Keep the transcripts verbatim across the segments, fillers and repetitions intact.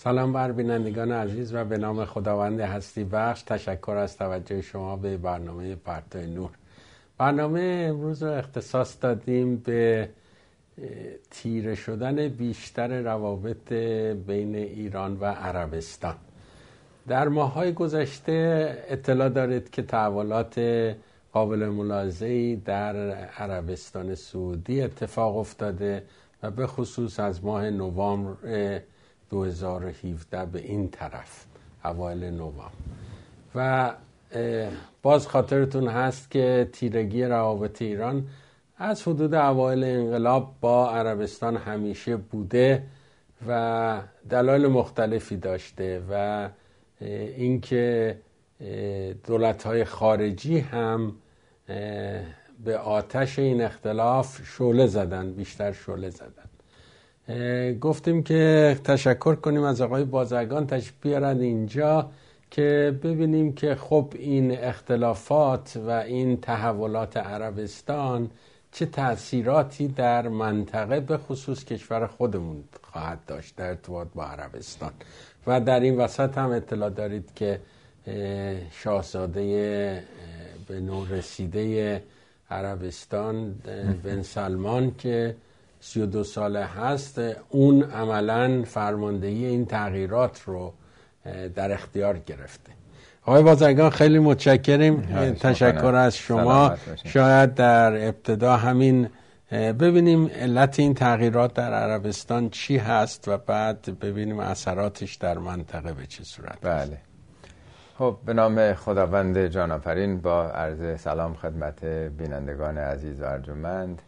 سلام بر بینندگان عزیز و به نام خداوند هستی بخش تشکر از توجه شما به برنامه پرتو نور. برنامه امروز رو اختصاص دادیم به تیره شدن بیشتر روابط بین ایران و عربستان. در ماه‌های گذشته اطلاع دارید که تحولات قابل ملاحظه‌ای در عربستان سعودی اتفاق افتاده و به خصوص از ماه نوامبر دو هزار و هفده به این طرف، اوایل نوامبر. و باز خاطرتون هست که تیرگی روابط ایران از حدود اوایل انقلاب با عربستان همیشه بوده و دلایل مختلفی داشته و اینکه دولت‌های خارجی هم به آتش این اختلاف شعله زدن، بیشتر شعله زدن. گفتیم که تشکر کنیم از آقای بازرگان تشریف بیارن اینجا که ببینیم که خب این اختلافات و این تحولات عربستان چه تأثیراتی در منطقه به خصوص کشور خودمون خواهد داشت در ارتباط با عربستان. و در این وسط هم اطلاع دارید که شاهزاده به نور رسیده عربستان بن سلمان که سی و دو ساله هست، اون عملاً فرماندهی این تغییرات رو در اختیار گرفته. آقای بازرگان خیلی متشکریم، تشکر از شما. شاید در ابتدا همین ببینیم علت این تغییرات در عربستان چی هست و بعد ببینیم اثراتش در منطقه به چه صورت. بله. خب به نام خداوند جان آفرین با عرض سلام خدمت بینندگان عزیز و ارجمند.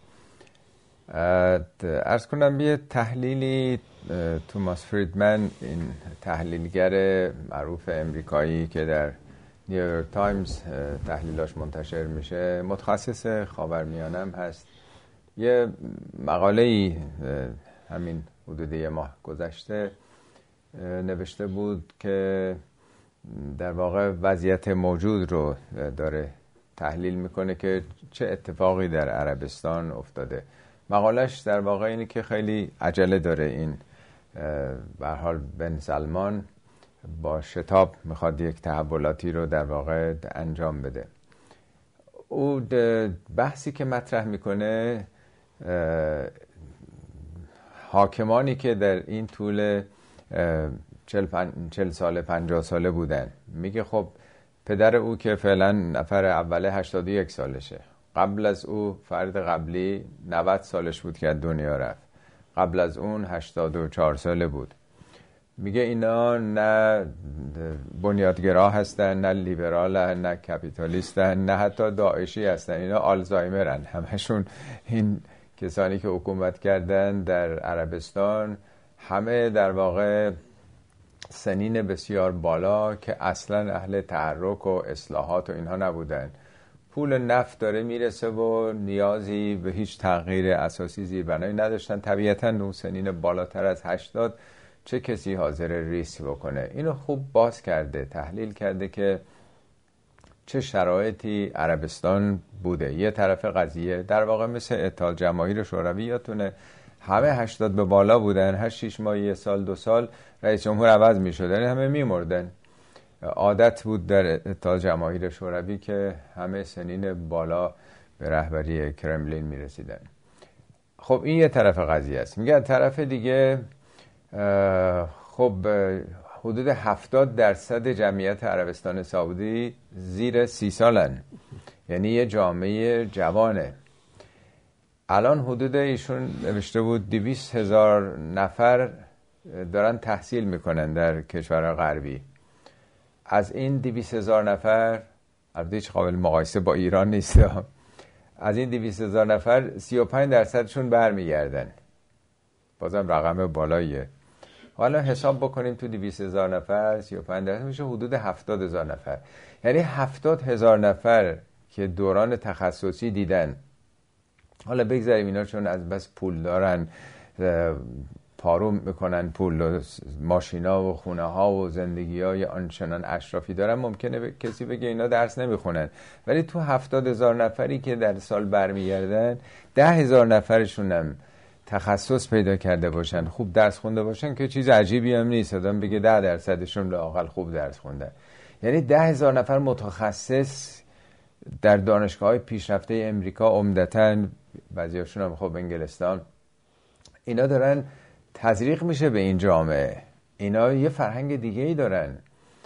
عرض کنم یه تحلیلی توماس فریدمن، این تحلیلگر معروف امریکایی که در نیویورک تایمز تحلیلاش منتشر میشه، متخصص خاورمیانه هم هست، یه مقاله‌ای همین حدود یه ماه گذشته نوشته بود که در واقع وضعیت موجود رو داره تحلیل میکنه که چه اتفاقی در عربستان افتاده. مقالش در واقع اینه که خیلی عجله داره این به هر حال بن سلمان با شتاب میخواد یک تحولاتی رو در واقع انجام بده. او بحثی که مطرح میکنه حاکمانی که در این طول چل, پن... چل ساله پنجاه ساله بودن، میگه خب پدر او که فعلا نفر اوله هشتاد و یک سالشه، قبل از او فرد قبلی نود سالش بود که از دنیا رفت، قبل از اون هشتاد و چهار ساله بود. میگه اینا نه بنیادگرا هستن، نه لیبرال، نه کپیتالیستن، نه حتی داعشی هستن، اینا آلزایمرن. همشون این کسانی که حکومت کردن در عربستان همه در واقع سنین بسیار بالا که اصلا اهل تحرک و اصلاحات و اینها نبودن. پول نفت داره میرسه و نیازی به هیچ تغییر اساسی زیربنایی نداشتن. طبیعتاً اون سنین بالاتر از هشتاد چه کسی حاضر ریسک بکنه؟ اینو خوب باز کرده، تحلیل کرده که چه شرایطی عربستان بوده. یه طرف قضیه در واقع مثل اتحاد جماهیر شوروی، یادتونه همه هشتاد به بالا بودن، هر شیش ماه یه سال دو سال رئیس جمهور عوض میشدن، همه میمردن. عادت بود در اتحاد جماهیر شوروی که همه سنین بالا به رهبری کرملین میرسیدن. خب این یه طرف قضیه است. میگه طرف دیگه خب حدود هفتاد درصد جمعیت عربستان سعودی زیر سی سالن، یعنی یه جامعه جوانه. الان حدود ایشون نوشته بود دویست هزار نفر دارن تحصیل میکنن در کشورهای غربی. از این دویست هزار نفر، البته هیچ قابل مقایسه با ایران نیست، از این دویست هزار نفر سی و پنج درصدشون برمیگردن. بازم رقم بالاییه. حالا حساب بکنیم تو دویست هزار نفر سی و پنج درصد میشه حدود هفتاد هزار نفر. یعنی هفتاد هزار نفر که دوران تخصصی دیدن. حالا بگذاریم اینا چون از بس پول دارن پاروم میکنن، پول و ماشینا و خونه ها و زندگی های آنچنان اشرافی دارن، ممکنه کسی بگه اینا درس نمیخونن. ولی تو هفتاد هزار نفری که در سال برمیگردن، ده هزار نفرشون هم تخصص پیدا کرده باشن، خوب درس خونده باشن که چیز عجیبی هم نیست. آدم بگه ده درصدشون لااقل خوب درس خوندن. یعنی ده هزار نفر متخصص در دانشگاه‌های پیشرفته امریکا، عمدتاً بعضیاشون هم خب انگلستان، اینا دارن تزریق میشه به این جامعه. اینا یه فرهنگ دیگه‌ای دارن.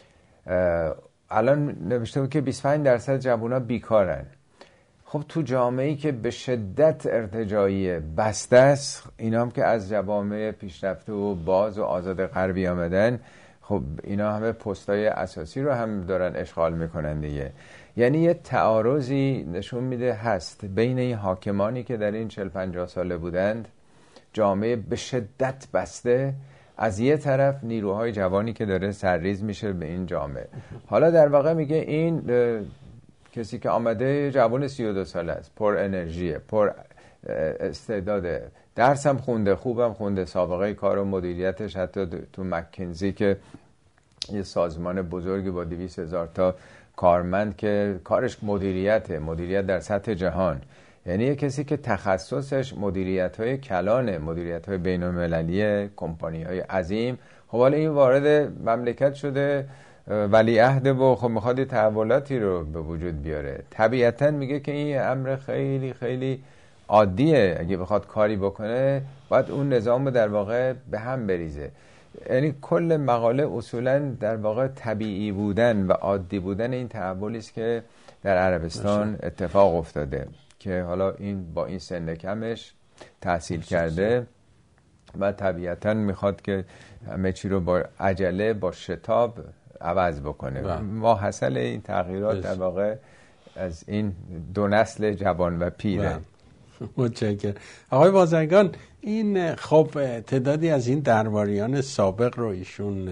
الان نوشته بود که بیست و پنج درصد جوونا بیکارن. خب تو جامعه‌ای که به شدت ارتجاعی بسته است، اینا هم که از جوامع پیشرفته و باز و آزاد غربی آمدن، خب اینا همه پستای اساسی رو هم دارن اشغال میکنن دیگه. یعنی یه تعارضی نشون میده هست بین این حاکمانی که در این چهل پنجاه ساله بودند، جامعه به شدت بسته، از یه طرف نیروهای جوانی که داره سرریز میشه به این جامعه. حالا در واقع میگه این کسی که آمده جوان سی و دو ساله است، پر انرژیه، پر استعداده، درس هم خونده، خوبم خونده، سابقه کار و مدیریتش حتی تو مکنزی که یه سازمان بزرگی با دویست هزار تا کارمند که کارش مدیریته، مدیریت در سطح جهان، یعنی یه کسی که تخصصش مدیریت‌های کلانه، مدیریت‌های بین‌المللی کمپانی‌های عظیم. خب حالا این وارد مملکت شده، ولیعهد و خب میخواد تحولاتی رو به وجود بیاره. طبیعتاً میگه که این امر خیلی خیلی عادیه، اگه بخواد کاری بکنه باید اون نظام رو در واقع به هم بریزه. یعنی کل مقاله اصولاً در واقع طبیعی بودن و عادی بودن این تحولی است که در عربستان اتفاق افتاده که حالا این با این سن کمش تحصیل کرده و طبیعتاً میخواد که همه چی رو با عجله، با شتاب عوض بکنه. ما حاصل این تغییرات در واقع از این دو نسل جوان و پیره. متشکرم. آقای بازرگان، این خب تعدادی از این درباریان سابق رو ایشون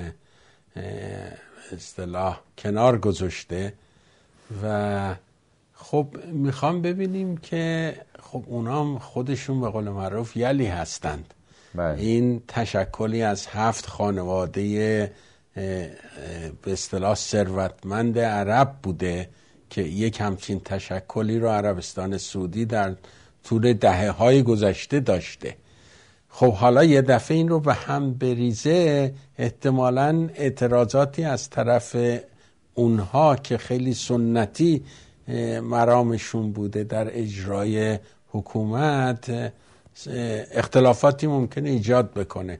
اصطلاح کنار گذاشته و خب میخوام ببینیم که خب اونا هم خودشون به قول معروف یلی هستند. بله. این تشکلی از هفت خانواده به اصطلاح ثروتمند عرب بوده که یک همچین تشکلی رو عربستان سعودی در طول دهه‌های گذشته داشته. خب حالا یه دفعه این رو به هم بریزه، احتمالاً اعتراضاتی از طرف اونها که خیلی سنتی مرامشون بوده در اجرای حکومت، اختلافاتی ممکنه ایجاد بکنه.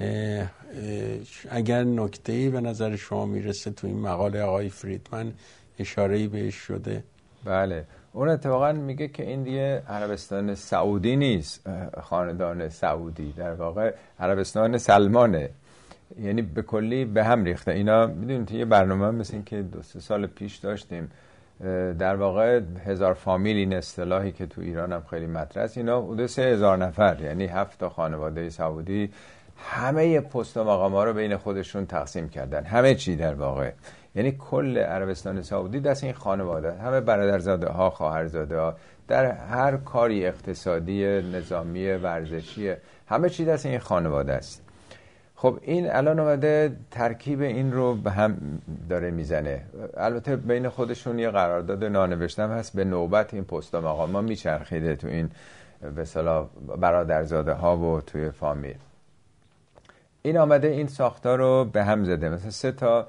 اگر نکته‌ای به نظر شما میرسه تو این مقاله آقای فریدمن اشاره‌ای بهش شده؟ بله، اون اتفاقا میگه که این دیگه عربستان سعودی نیست، خاندان سعودی، در واقع عربستان سلمانه. یعنی به کلی به هم ریخته. اینا میدونید یه برنامه مثل این که دو سه سال پیش داشتیم، در واقع هزار فامیل، این اصطلاحی که تو ایران هم خیلی مطرح است، اینا حدود سه هزار نفر، یعنی هفت تا خانواده سعودی همه پست و مقام‌ها رو بین خودشون تقسیم کردن، همه چی در واقع. یعنی کل عربستان سعودی دست این خانواده، همه برادرزاده ها، خواهرزاده ها، در هر کاری اقتصادی، نظامی، ورزشی، همه چی دست این خانواده است. خب این الان اومده ترکیب این رو به هم داره میزنه. البته بین خودشون یه قرارداد نانوشته هست، به نوبت این پست و مقام ها میچرخیده تو این به اصطلاح برادرزاده ها و توی فامیل. این آمده این ساختار رو به هم زده. مثلا سه تا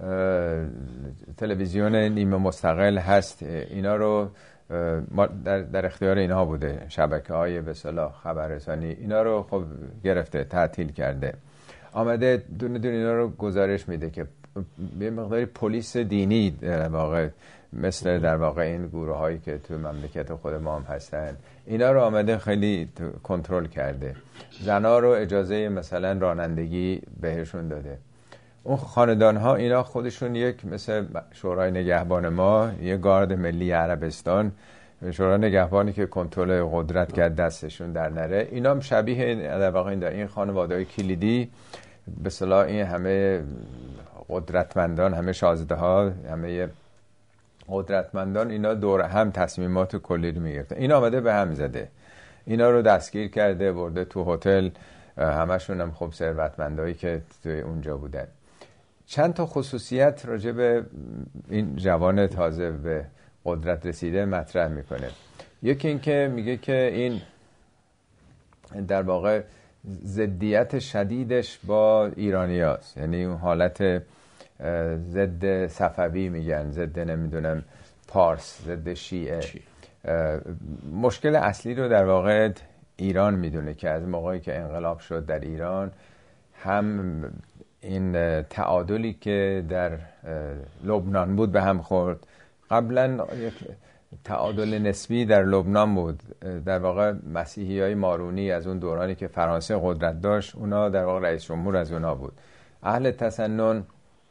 تلویزیون نیمه مستقل هست، اینا رو در, در اختیار اینها بوده، شبکه های به اصطلاح خبررسانی، اینا رو خب گرفته، تعطیل کرده. آمده دونه دونه اینا رو گزارش میده که به مقداری پلیس دینی در واقع، مثل در واقع این گروه هایی که تو مملکت خود ما هم هستن، اینا رو آمده خیلی کنترل کرده. زنا رو اجازه مثلا رانندگی بهشون داده. اون خاندان ها اینا خودشون یک مثل شورای نگهبان ما، یه گارد ملی عربستان، شورای نگهبانی که کنترل قدرت کرد دستشون در نره. اینا هم شبیه در واقع این, این خانواده‌های کلیدی به اصطلاح این همه قدرتمندان، همه شاهزاده ها، همه قدرتمندان، اینا دور هم تصمیمات کلی رو میگرفتن. این آمده به هم زده، اینا رو دستگیر کرده، برده تو هتل، همشون هم خب ثروتمندایی که توی اونجا بودن. چند تا خصوصیت راجع به این جوان تازه به قدرت رسیده مطرح میکنه. یکی این که میگه که این در واقع ضدیت شدیدش با ایرانی هاست، یعنی اون حالت ضد صفوی میگن، ضد نمیدونم پارس، ضد شیعه. مشکل اصلی رو در واقع ایران میدونه که از موقعی که انقلاب شد در ایران، هم این تعادلی که در لبنان بود به هم خورد. قبلا یک تعادل نسبی در لبنان بود، در واقع مسیحی های مارونی از اون دورانی که فرانسه قدرت داشت، اونا در واقع رئیس جمهور از اونا بود. اهل تسنن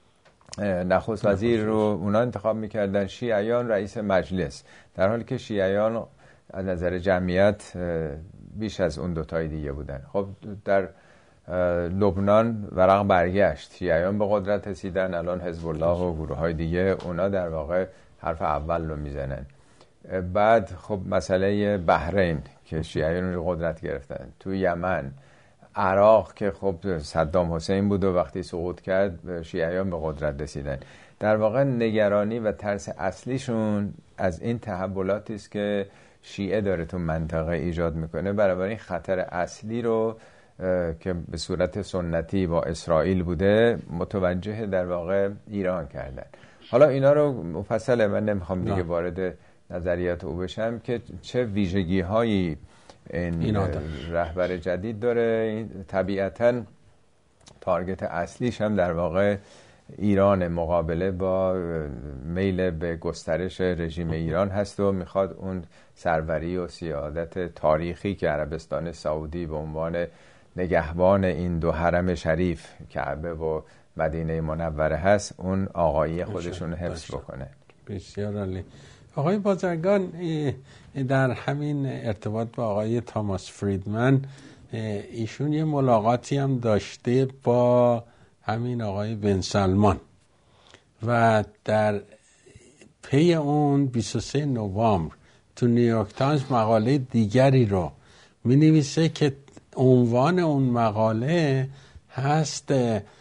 نخست وزیر رو اونا انتخاب میکردن، شیعیان رئیس مجلس، در حالی که شیعیان از نظر جمعیت بیش از اون دوتای دیگه بودن. خب در لبنان ورق برگشت، شیعیان به قدرت رسیدن، الان حزب الله و گروه های دیگه اونا در واقع حرف اول رو میزنن. بعد خب مسئله بحرین که شیعیان رو قدرت گرفتن، تو یمن، عراق که خب صدام حسین بود و وقتی سقوط کرد شیعیان به قدرت رسیدن. در واقع نگرانی و ترس اصلیشون از این تحولاتی است که شیعه داره تو منطقه ایجاد میکنه. برای این خطر اصلی رو که به صورت سنتی با اسرائیل بوده متوجه در واقع ایران کردن. حالا اینا رو مفصله، من نمیخوام دیگه وارد نظریات او بشم که چه ویژگی هایی این رهبر جدید داره. طبیعتاً تارگت اصلیش هم در واقع ایران، مقابله با میل به گسترش رژیم ایران هست و میخواد اون سروری و سیادت تاریخی که عربستان سعودی به عنوان نگهبان این دو حرم شریف کعبه و مدینه منوره هست، اون آقایی خودشون حفظ بکنه. بسیار عالی. آقای بازرگان، در همین ارتباط با آقای تاماس فریدمن، ایشون یه ملاقاتی هم داشته با همین آقای بن سلمان و در پی اون بیست و سوم نوامبر تو نیویورک تایمز مقاله دیگری رو می نویسه که عنوان اون مقاله هست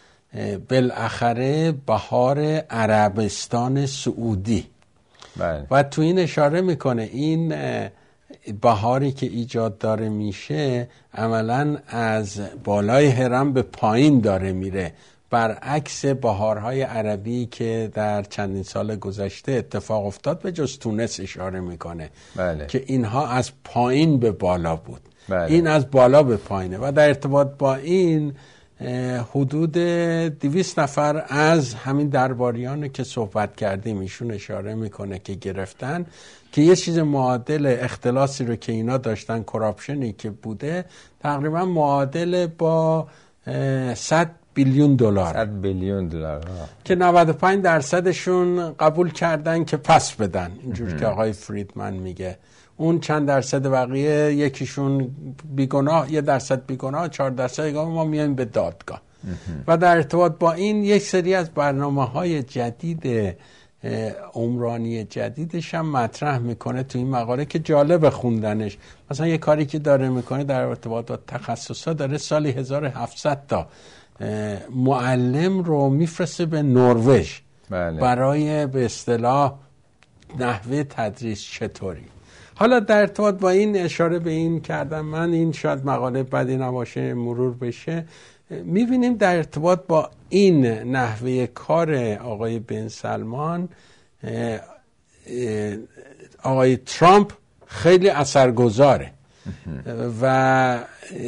بالاخره بهار عربستان سعودی. بله. و تو این اشاره میکنه این بهاری که ایجاد داره میشه عملاً از بالای هرم به پایین داره میره، برعکس بهارهای عربی که در چندین سال گذشته اتفاق افتاد، به جز تونس اشاره میکنه. بله. که اینها از پایین به بالا بود. بله. این از بالا به پایینه و در ارتباط با این حدود دویست نفر از همین درباریان که صحبت کردیم ایشون اشاره میکنه که گرفتن، که یه چیز معادل اختلاسی رو که اینا داشتن، کراپشنی که بوده، تقریبا معادل با صد بیلیون دلار صد بیلیون دلار که نود و پنج درصدشون قبول کردن که پس بدن، اینجور که آقای فریدمن میگه. اون چند درصد بقیه، یکیشون بیگناه، یه درصد بیگناه، چهار درصد ما میایم به دادگاه. و در ارتباط با این یک سری از برنامه‌های جدید عمرانی جدیدش هم مطرح میکنه تو این مقاله که جالب خوندنش. مثلا یه کاری که داره میکنه در ارتباط با تخصصا، داره سالی هزار و هفتصد تا معلم رو میفرسته به نروژ. بله. برای به اصطلاح نحوه تدریس چطوری. حالا در ارتباط با این اشاره به این کردم من، این شاید مقاله بدی نباشه مرور بشه، میبینیم در ارتباط با این نحوه کار آقای بن سلمان، آقای ترامپ خیلی اثرگذاره و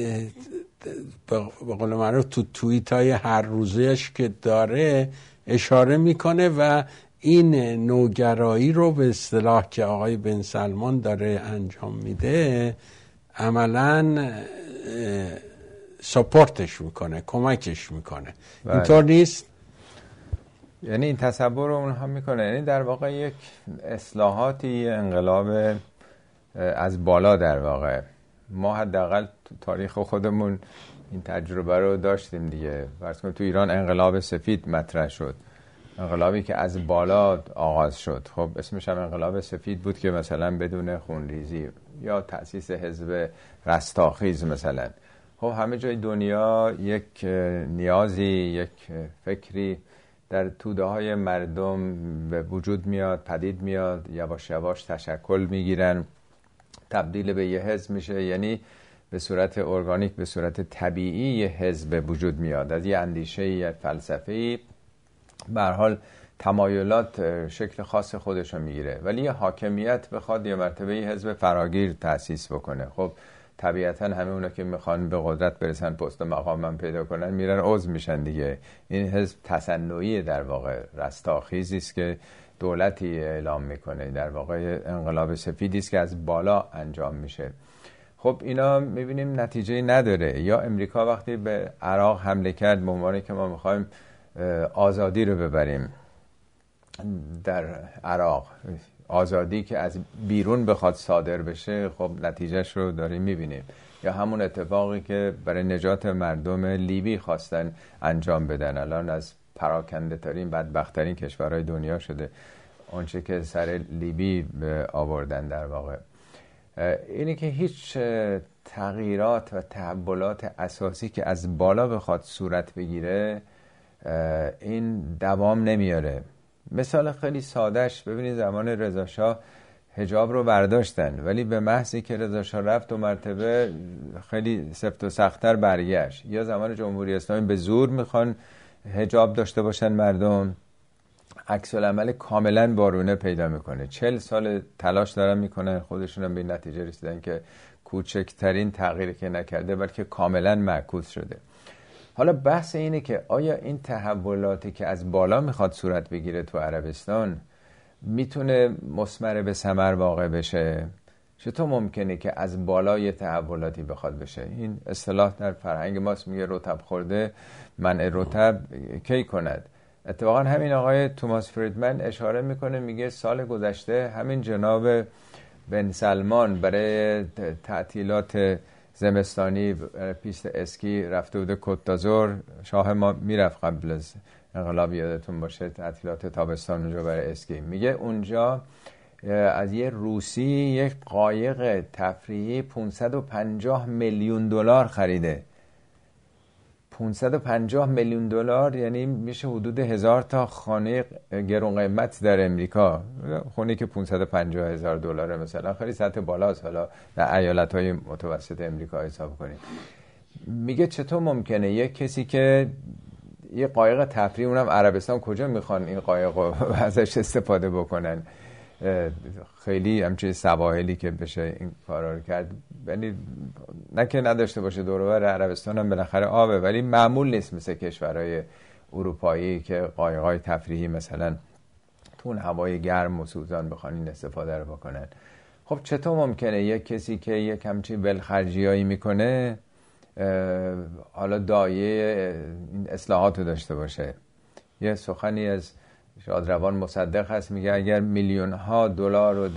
به قول معروف تو توییت های هر روزش که داره اشاره میکنه و این نوگرایی رو به اصطلاح که آقای بن سلمان داره انجام میده عملاً سپورتش میکنه، کمکش میکنه. بله. اینطور نیست؟ یعنی این تصور رو اونها میکنه، یعنی در واقع یک اصلاحاتی، انقلاب از بالا در واقع. ما حداقل تو تاریخ خودمون این تجربه رو داشتیم دیگه. فرض کنید تو ایران انقلاب سفید مطرح شد، انقلابی که از بالا آغاز شد. خب اسمش هم انقلاب سفید بود که مثلا بدون خونریزی، یا تأسیس حزب رستاخیز مثلا. خب همه جای دنیا یک نیازی، یک فکری در توده های مردم به وجود میاد، پدید میاد، یواش یواش تشکل میگیرن، تبدیل به یه حزب میشه. یعنی به صورت ارگانیک، به صورت طبیعی یه حزب وجود میاد از یه اندیشه، یه فلسفه‌ای، به هر حال تمایلات شکل خاص خودش رو میگیره. ولی یه حاکمیت بخواد یه مرتبه یه حزب فراگیر تأسیس بکنه، خب طبیعتا همه اونا که میخوان به قدرت برسن، پست و مقام من پیدا کنن، میرن عضو میشن دیگه. این حزب تصنعی در واقع رستاخیزی است که دولتی اعلام میکنه، در واقع انقلاب سفیدی است که از بالا انجام میشه. خب اینا میبینیم نتیجه نداره. یا امریکا وقتی به عراق حمله کرد به عنوان که ما میخوایم آزادی رو ببریم در عراق، آزادی که از بیرون بخواد صادر بشه، خب نتیجهش رو داریم میبینیم. یا همون اتفاقی که برای نجات مردم لیبی خواستن انجام بدن، الان از پراکنده ترین بدبخت ترین کشورهای دنیا شده اونچه که سر لیبی آوردن. در واقع اینی که هیچ تغییرات و تحولات اساسی که از بالا بخواد صورت بگیره این دوام نمیاره. مثال خیلی سادهش ببینید، زمان رضا شاه حجاب رو برداشتن، ولی به محضی که رضا شاه رفت و مرتبه خیلی سفت و سخت‌تر برگشت. یا زمان جمهوری اسلامی به زور میخوان حجاب داشته باشن مردم، عکس العمل کاملا بارونه پیدا میکنه. چل سال تلاش دارن میکنن، خودشون هم به نتیجه رسیدن که کوچکترین تغییری که نکرده بلکه کاملا معکوس شده. حالا بحث اینه که آیا این تحولاتی که از بالا میخواد صورت بگیره تو عربستان میتونه مثمر به ثمر واقع بشه؟ چطور ممکنه که از بالا یه تحولاتی بخواد بشه؟ این اصطلاح در فرهنگ ماست، میگه رطب خورده منع رطب کی کند. اتفاقا همین آقای توماس فریدمن اشاره میکنه، میگه سال گذشته همین جناب بن سلمان برای تعطیلات زمستانی پیست اسکی رفته بوده کت دازور. شاه ما میرفت قبل از انقلاب، یادتون باشه، تعطیلات تابستان اونجا برای اسکی. میگه اونجا از یه روسی یک قایق تفریحی پانصد و پنجاه میلیون دلار خریده. پانصد و پنجاه میلیون دلار یعنی میشه حدود هزار تا خانه گرون قیمت در امریکا. خونه که پانصد و پنجاه هزار دلاره مثلا خیلی سطح بالاست، حالا در ایالت‌های متوسط امریکا حساب کنیم. میگه چطور ممکنه یک کسی که یه قایق تفریحی، اونم عربستان، کجا میخوان این قایق رو ازش استفاده بکنن؟ خیلی همچین سواحلی که بشه این کارا رو کرد، یعنی نه که نداشته باشه، دور و بر عربستان هم بالاخره آبه، ولی معمول نیست مثل کشورهای اروپایی که قایق‌های تفریحی مثلا تو هوای گرم و سوزان بخوان این استفاده رو بکنن. خب چطور ممکنه یک کسی که یک همچین ولخرجیایی میکنه حالا دایه این اصلاحات رو داشته باشه؟ یه سخنی از شادروان مصدق هست، میگه اگر میلیون ها دلار رو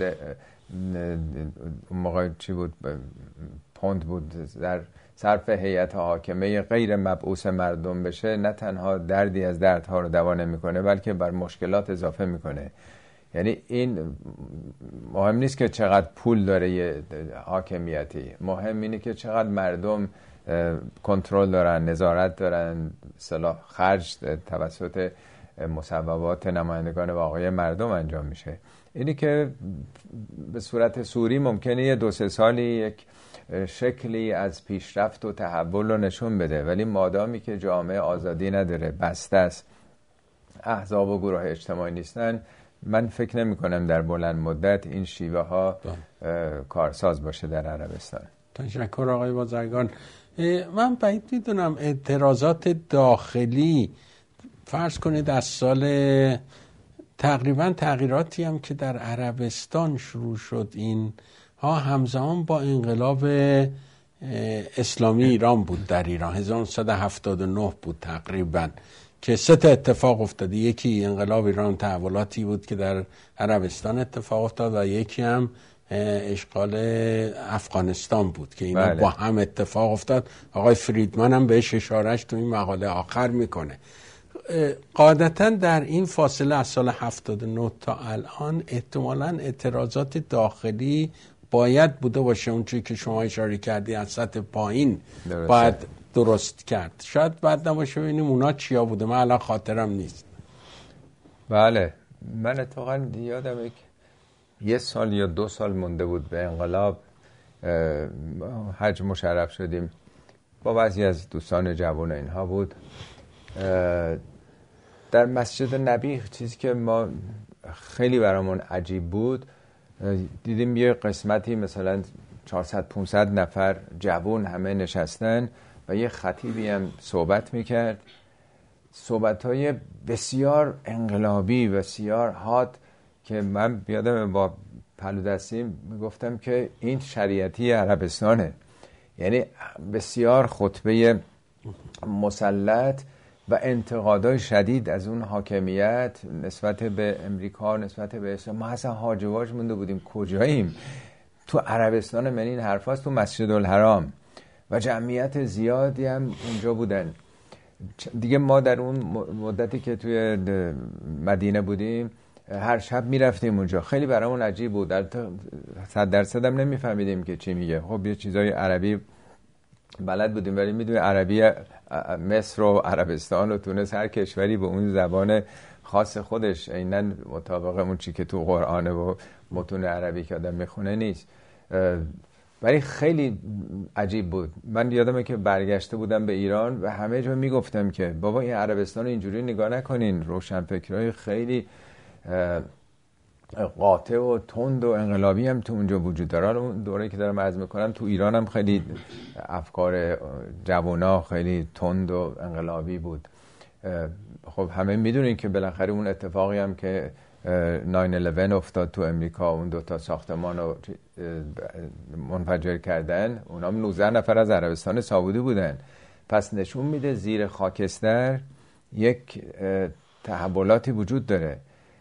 اون موقع چی بود، پوند بود، در صرف هیئت حاکمه غیر مبعوث مردم بشه، نه تنها دردی از دردها رو دوا نمیکنه بلکه بر مشکلات اضافه میکنه. یعنی این مهم نیست که چقدر پول داره یه حاکمیتی، مهم اینه که چقدر مردم کنترل دارن، نظارت دارن، اصطلاح خرج توسط مصوبات نمایندگان واقعی مردم انجام میشه. اینی که به صورت سوری ممکنه یه دو سه سالی یک شکلی از پیشرفت و تحول رو نشون بده، ولی مادامی که جامعه آزادی نداره، بسته است، احزاب و گروه اجتماعی نیستن، من فکر نمی کنم در بلند مدت این شیوه ها کارساز باشه در عربستان. تشکر آقای بازرگان. من بعید میدونم اعتراضات داخلی، فرض کنید از سال تقریبا تغییراتی هم که در عربستان شروع شد این ها همزمان با انقلاب اسلامی ایران بود. در ایران هزار و نهصد و هفتاد و نه بود تقریبا که سه تا اتفاق افتاده. یکی انقلاب ایران تحولاتی بود که در عربستان اتفاق افتاد و یکی هم اشغال افغانستان بود که اینا بله. با هم اتفاق افتاد. آقای فریدمن هم بهش اشارهش تو این مقاله آخر میکنه. قاعدتا در این فاصله از سال هفتاد و نه تا الان احتمالاً اعتراضات داخلی باید بوده باشه، اونچه که شما اشاره کردی از سطح پایین درسته. باید درست کرد. شاید بعد نباشه ببینیم اونا چیا بوده، من الان خاطرم نیست. بله، من اتفاقا یادم یک یه سال یا دو سال مونده بود به انقلاب، حج مشرف شدیم، با بعضی از دوستان جوان اینها بود. در مسجد نبی چیزی که ما خیلی برامون عجیب بود، دیدیم یه قسمتی مثلا چهارصد پانصد نفر جوان همه نشستن و یه خطیبی هم صحبت میکرد، صحبت‌های بسیار انقلابی، بسیار حاد، که من بیادم با پلو دستی میگفتم که این شریعتی عربستانه. یعنی بسیار خطبه مسلط و انتقادای شدید از اون حاکمیت نسبت به امریکا، نسبت به اسلام. ما اصلا هاج و واج مونده بودیم کجاییم؟ تو عربستان من این حرف هست، تو مسجد الحرام، و جمعیت زیادی هم اونجا بودن دیگه. ما در اون مدتی که توی مدینه بودیم هر شب میرفتیم اونجا. خیلی برامون عجیب بود، در صد درصد هم نمیفهمیدیم که چی میگه. خب یه چیزای عربی بلد بودیم، ولی میدونی عربی مصر و عربستان و تونس، هر کشوری به اون زبان خاص خودش، عیناً مطابق اون چی که تو قرآنه و متون عربی که آدم میخونه نیست. ولی خیلی عجیب بود. من یادمه که برگشته بودم به ایران و همه جا میگفتم که بابا این عربستان اینجوری نگاه نکنین، روشنفکرای خیلی قاطع و تند و انقلابی هم تو اونجا وجود داره. اون دوره که دارم عرض میکنم تو ایران هم خیلی افکار جوانا خیلی تند و انقلابی بود. خب همه میدونین که بالاخره اون اتفاقی هم که ناین الیون افتاد تو امریکا، اون دوتا ساختمان رو منفجر کردن، اونا هم نوزده نفر از عربستان سعودی بودن. پس نشون میده زیر خاکستر یک تحولاتی وجود داره.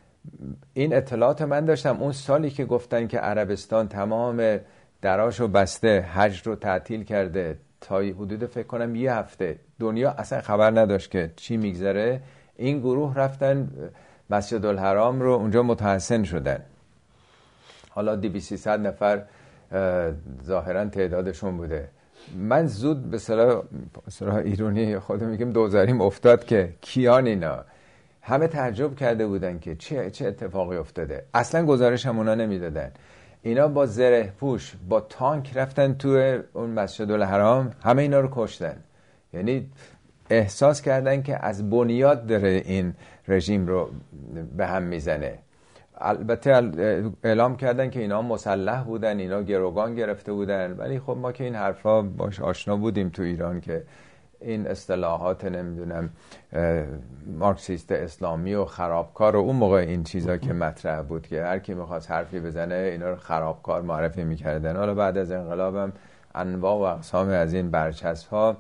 این اطلاعات من داشتم اون سالی که گفتن که عربستان تمام دراشو بسته، حج رو تعطیل کرده، تا حدود فکر کنم یه هفته دنیا اصلا خبر نداشت که چی میگذره. این گروه رفتن مسجد الحرام رو اونجا متحسن شدن. حالا دویست سیصد نفر ظاهرا تعدادشون بوده. من زود به صلاح ایرانی خودم میگم دوزاریم افتاد که کیان اینا. همه تعجب کرده بودن که چه چه اتفاقی افتاده. اصلا گزارش هم اونا نمیدادن. اینا با زره پوش با تانک رفتن تو اون مسجد الحرام، همه اینا رو کشتن. یعنی احساس کردن که از بنیاد داره این رژیم رو به هم میزنه. البته اعلام کردن که اینا مسلح بودن، اینا گروگان گرفته بودن، ولی خب ما که این حرفا باش آشنا بودیم تو ایران که این اصطلاحات نمیدونم مارکسیست اسلامی و خرابکار و اون موقع این چیزا که مطرح بود که هر کی میخواست حرفی بزنه اینا رو خرابکار معرفی میکردن. حالا بعد از انقلابم انواع و اقسام از این برچسب‌ها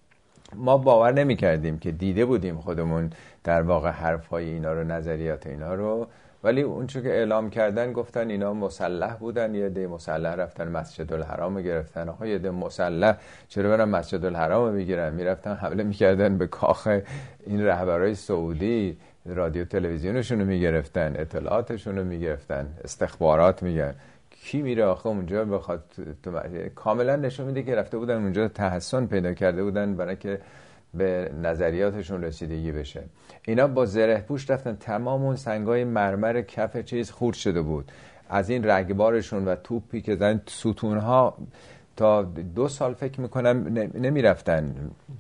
ما باور نمی‌کردیم که دیده بودیم خودمون در واقع حرفای اینا رو، نظریات اینا رو، ولی اون چون که اعلام کردن گفتن اینا مسلح بودن. یه عده مسلح رفتن مسجد الحرام رو گرفتن. آخه یه عده مسلح چرا برن مسجد الحرام رو بگیرن؟ میرفتن حمله میکردن به کاخ این رهبرای سعودی، رادیو تلویزیونشون رو میگرفتن، اطلاعاتشون رو میگرفتن، استخبارات میگن. کی میره آخه اونجا بخواد تو کاملا نشون میده که رفته بودن اونجا تحسن پیدا کرده بودن برای که به نظریاتشون رسیدگی بشه. اینا با زره پوش رفتن، تمام اون سنگای مرمر کف چیز خورد شده بود از این رگبارشون و توپی که زدن. ستونها تا دو سال فکر میکنم نمیرفتن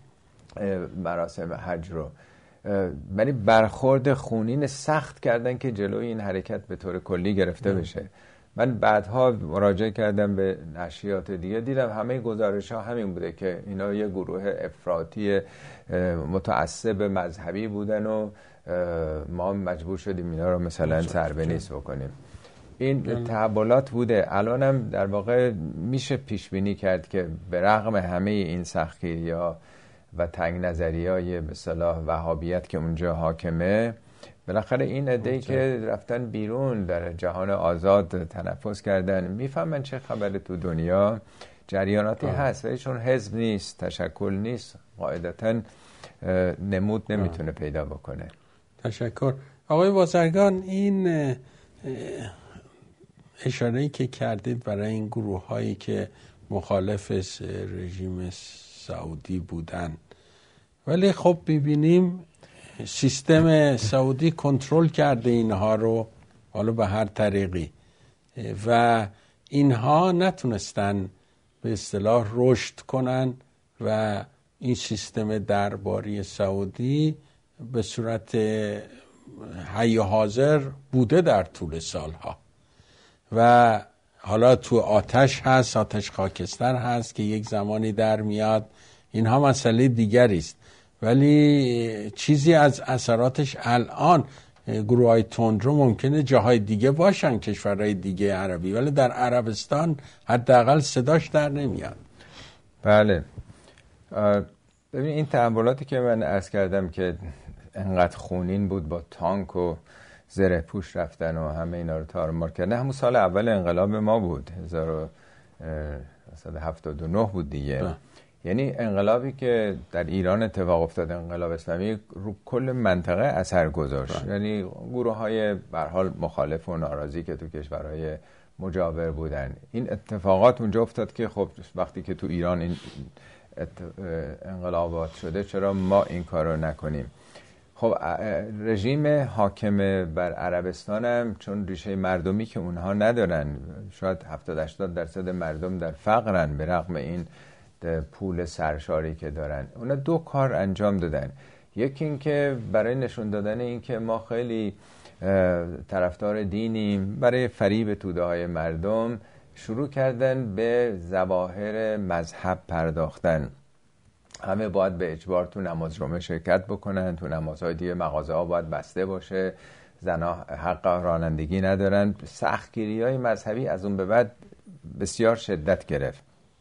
مراسم حج رو، یعنی برخورد خونین سخت کردن که جلوی این حرکت به طور کلی گرفته بشه. من بعدها مراجعه کردم به نشریات دیگه، دیدم همه گزارش ها همین بوده که اینا یه گروه افراطی متعصب مذهبی بودن و ما مجبور شدیم اینا رو مثلا سربنیست بکنیم. این تحولات بوده. الانم در واقع میشه پیش بینی کرد که به رغم همه این سختگیری‌ها و تنگ نظریای به اصطلاح وهابیت که اونجا حاکمه، بالاخره این عده‌ای که رفتن بیرون در جهان آزاد تنفس کردن میفهمن چه خبره تو دنیا. جریاناتی آه. هست ولی چون حزب نیست، تشکل نیست، قاعدتاً نمود نمیتونه آه. پیدا بکنه. تشکر آقای بازرگان. این اشاره‌ای که کردید برای این گروه هایی که مخالف رژیم سعودی بودن، ولی خب ببینیم سیستم سعودی کنترل کرده اینها رو، حالا به هر طریقی، و اینها نتونستن به اصطلاح رشد کنن و این سیستم درباری سعودی به صورت حی حاضر بوده در طول سالها و حالا تو آتش هست، آتش خاکستر هست که یک زمانی در میاد، اینها مسئله دیگری است، ولی چیزی از اثراتش الان گروه های تندرو ممکنه جاهای دیگه باشن، کشورهای دیگه عربی، ولی در عربستان حداقل صداش در نمیاد. بله، ببین این تحولاتی که من عرض کردم که انقدر خونین بود، با تانک و زره پوش رفتن و همه اینا رو تارمار کردن، همون سال اول انقلاب ما بود، هزار و نهصد و هفتاد و نه بود دیگه. ده. یعنی انقلابی که در ایران اتفاق افتاد، انقلاب اسلامی، رو کل منطقه اثر گذاشت. یعنی گروه های به هر حال مخالف و ناراضی که تو کشورهای مجاور بودن، این اتفاقات اونجا افتاد که خب وقتی که تو ایران این انقلابات شده، چرا ما این کار رو نکنیم؟ خب رژیم حاکم بر عربستان هم چون ریشه مردمی که اونها ندارن، شاید هفتاد هشتاد درصد مردم در فقرن به رغم این پول سرشاری که دارن، اونا دو کار انجام دادن. یکی این که برای نشون دادن این که ما خیلی طرفدار دینیم، برای فریب توده های مردم شروع کردن به ظواهر مذهب پرداختن. همه باید به اجبار تو نماز جمعه شرکت بکنن، تو نمازهای دیگه مغازه ها باید بسته باشه، زنها حق رانندگی ندارن. سختگیری های مذهبی از اون به بعد بسیار شدت گرفت.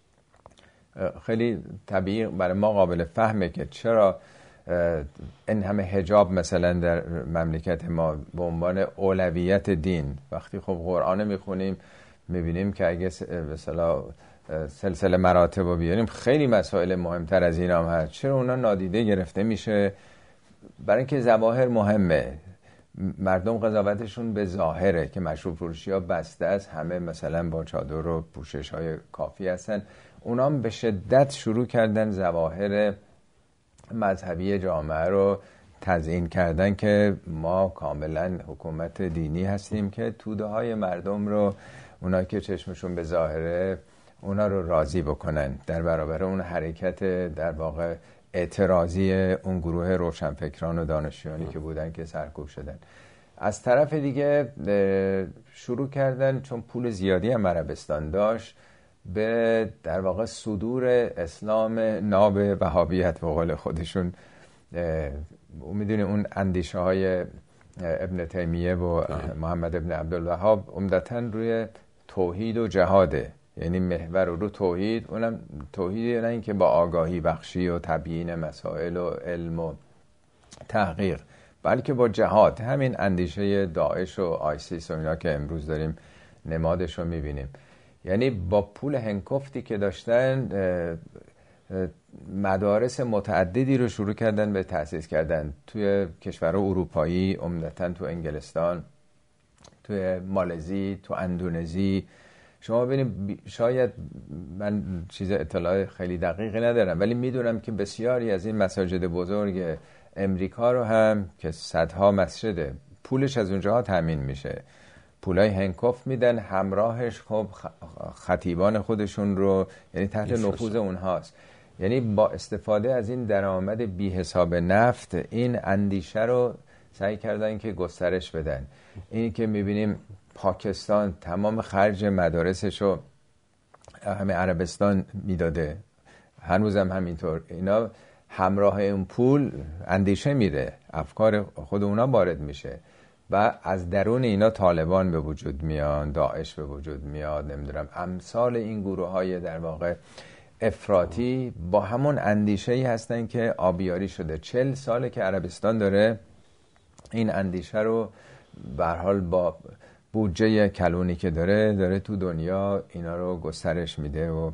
خیلی طبیعی برای ما قابل فهمه که چرا این همه حجاب مثلا در مملکت ما به عنوان اولویت دین، وقتی خب قرآن میخونیم میبینیم که اگه مثلا سلسله مراتب رو بیاریم خیلی مسائل مهمتر از این هم هست، چرا اونا نادیده گرفته میشه؟ برای اینکه ظواهر مهمه، مردم قضاوتشون به ظاهره که مشروب فروشی ها بسته است، همه مثلا با چادر و پوشش های کافی هستن، اونا هم به شدت شروع کردن ظواهر مذهبی جامعه رو تزیین کردن که ما کاملا حکومت دینی هستیم که توده های مردم رو، اونا که چشمشون به ظاهره، اونا رو راضی بکنن در برابر اون حرکت در واقع اعتراضی اون گروه روشنفکران و دانشجویانی که بودن که سرکوب شدن. از طرف دیگه شروع کردن، چون پول زیادی هم عربستان داشت، به در واقع صدور اسلام ناب وهابیت به قول خودشون. میدونی اون اندیشه های ابن تیمیه و محمد ابن عبدالوهاب عمدتاً روی توحید و جهاده، یعنی محور رو توحید، اونم توحید نه اینکه با آگاهی بخشی و تبیین مسائل و علم و تحقیق، بلکه با جهاد. همین اندیشه داعش و آیسیس و اینا که امروز داریم نمادش رو میبینیم. یعنی با پول هنکفتی که داشتن مدارس متعددی رو شروع کردن به تأسیس کردن توی کشورها اروپایی، عمدتاً تو انگلستان، توی مالزی، تو اندونزی. شما ببینید، شاید من چیز اطلاع خیلی دقیقی ندارم، ولی میدونم که بسیاری از این مساجد بزرگ امریکا رو هم که صدها مسجده، پولش از اونجاها تامین میشه، پولای هنکوف میدن، همراهش خب خطیبان خودشون رو، یعنی تحت نفوذ اونهاست. یعنی با استفاده از این درآمد بی حساب نفت، این اندیشه رو سعی کردن که گسترش بدن. این که میبینیم پاکستان تمام خرج مدارسش رو همه عربستان میداده، هنوزم همینطور. اینا همراه اون پول اندیشه میره، افکار خود اونا وارد میشه و از درون اینا طالبان به وجود میان، داعش به وجود میاد، نمیدونم امثال این گروه های در واقع افراطی با همون اندیشه‌ای هستن که آبیاری شده. چل ساله که عربستان داره این اندیشه رو به هر حال با بودجه کلونی که داره داره تو دنیا اینا رو گسترش میده و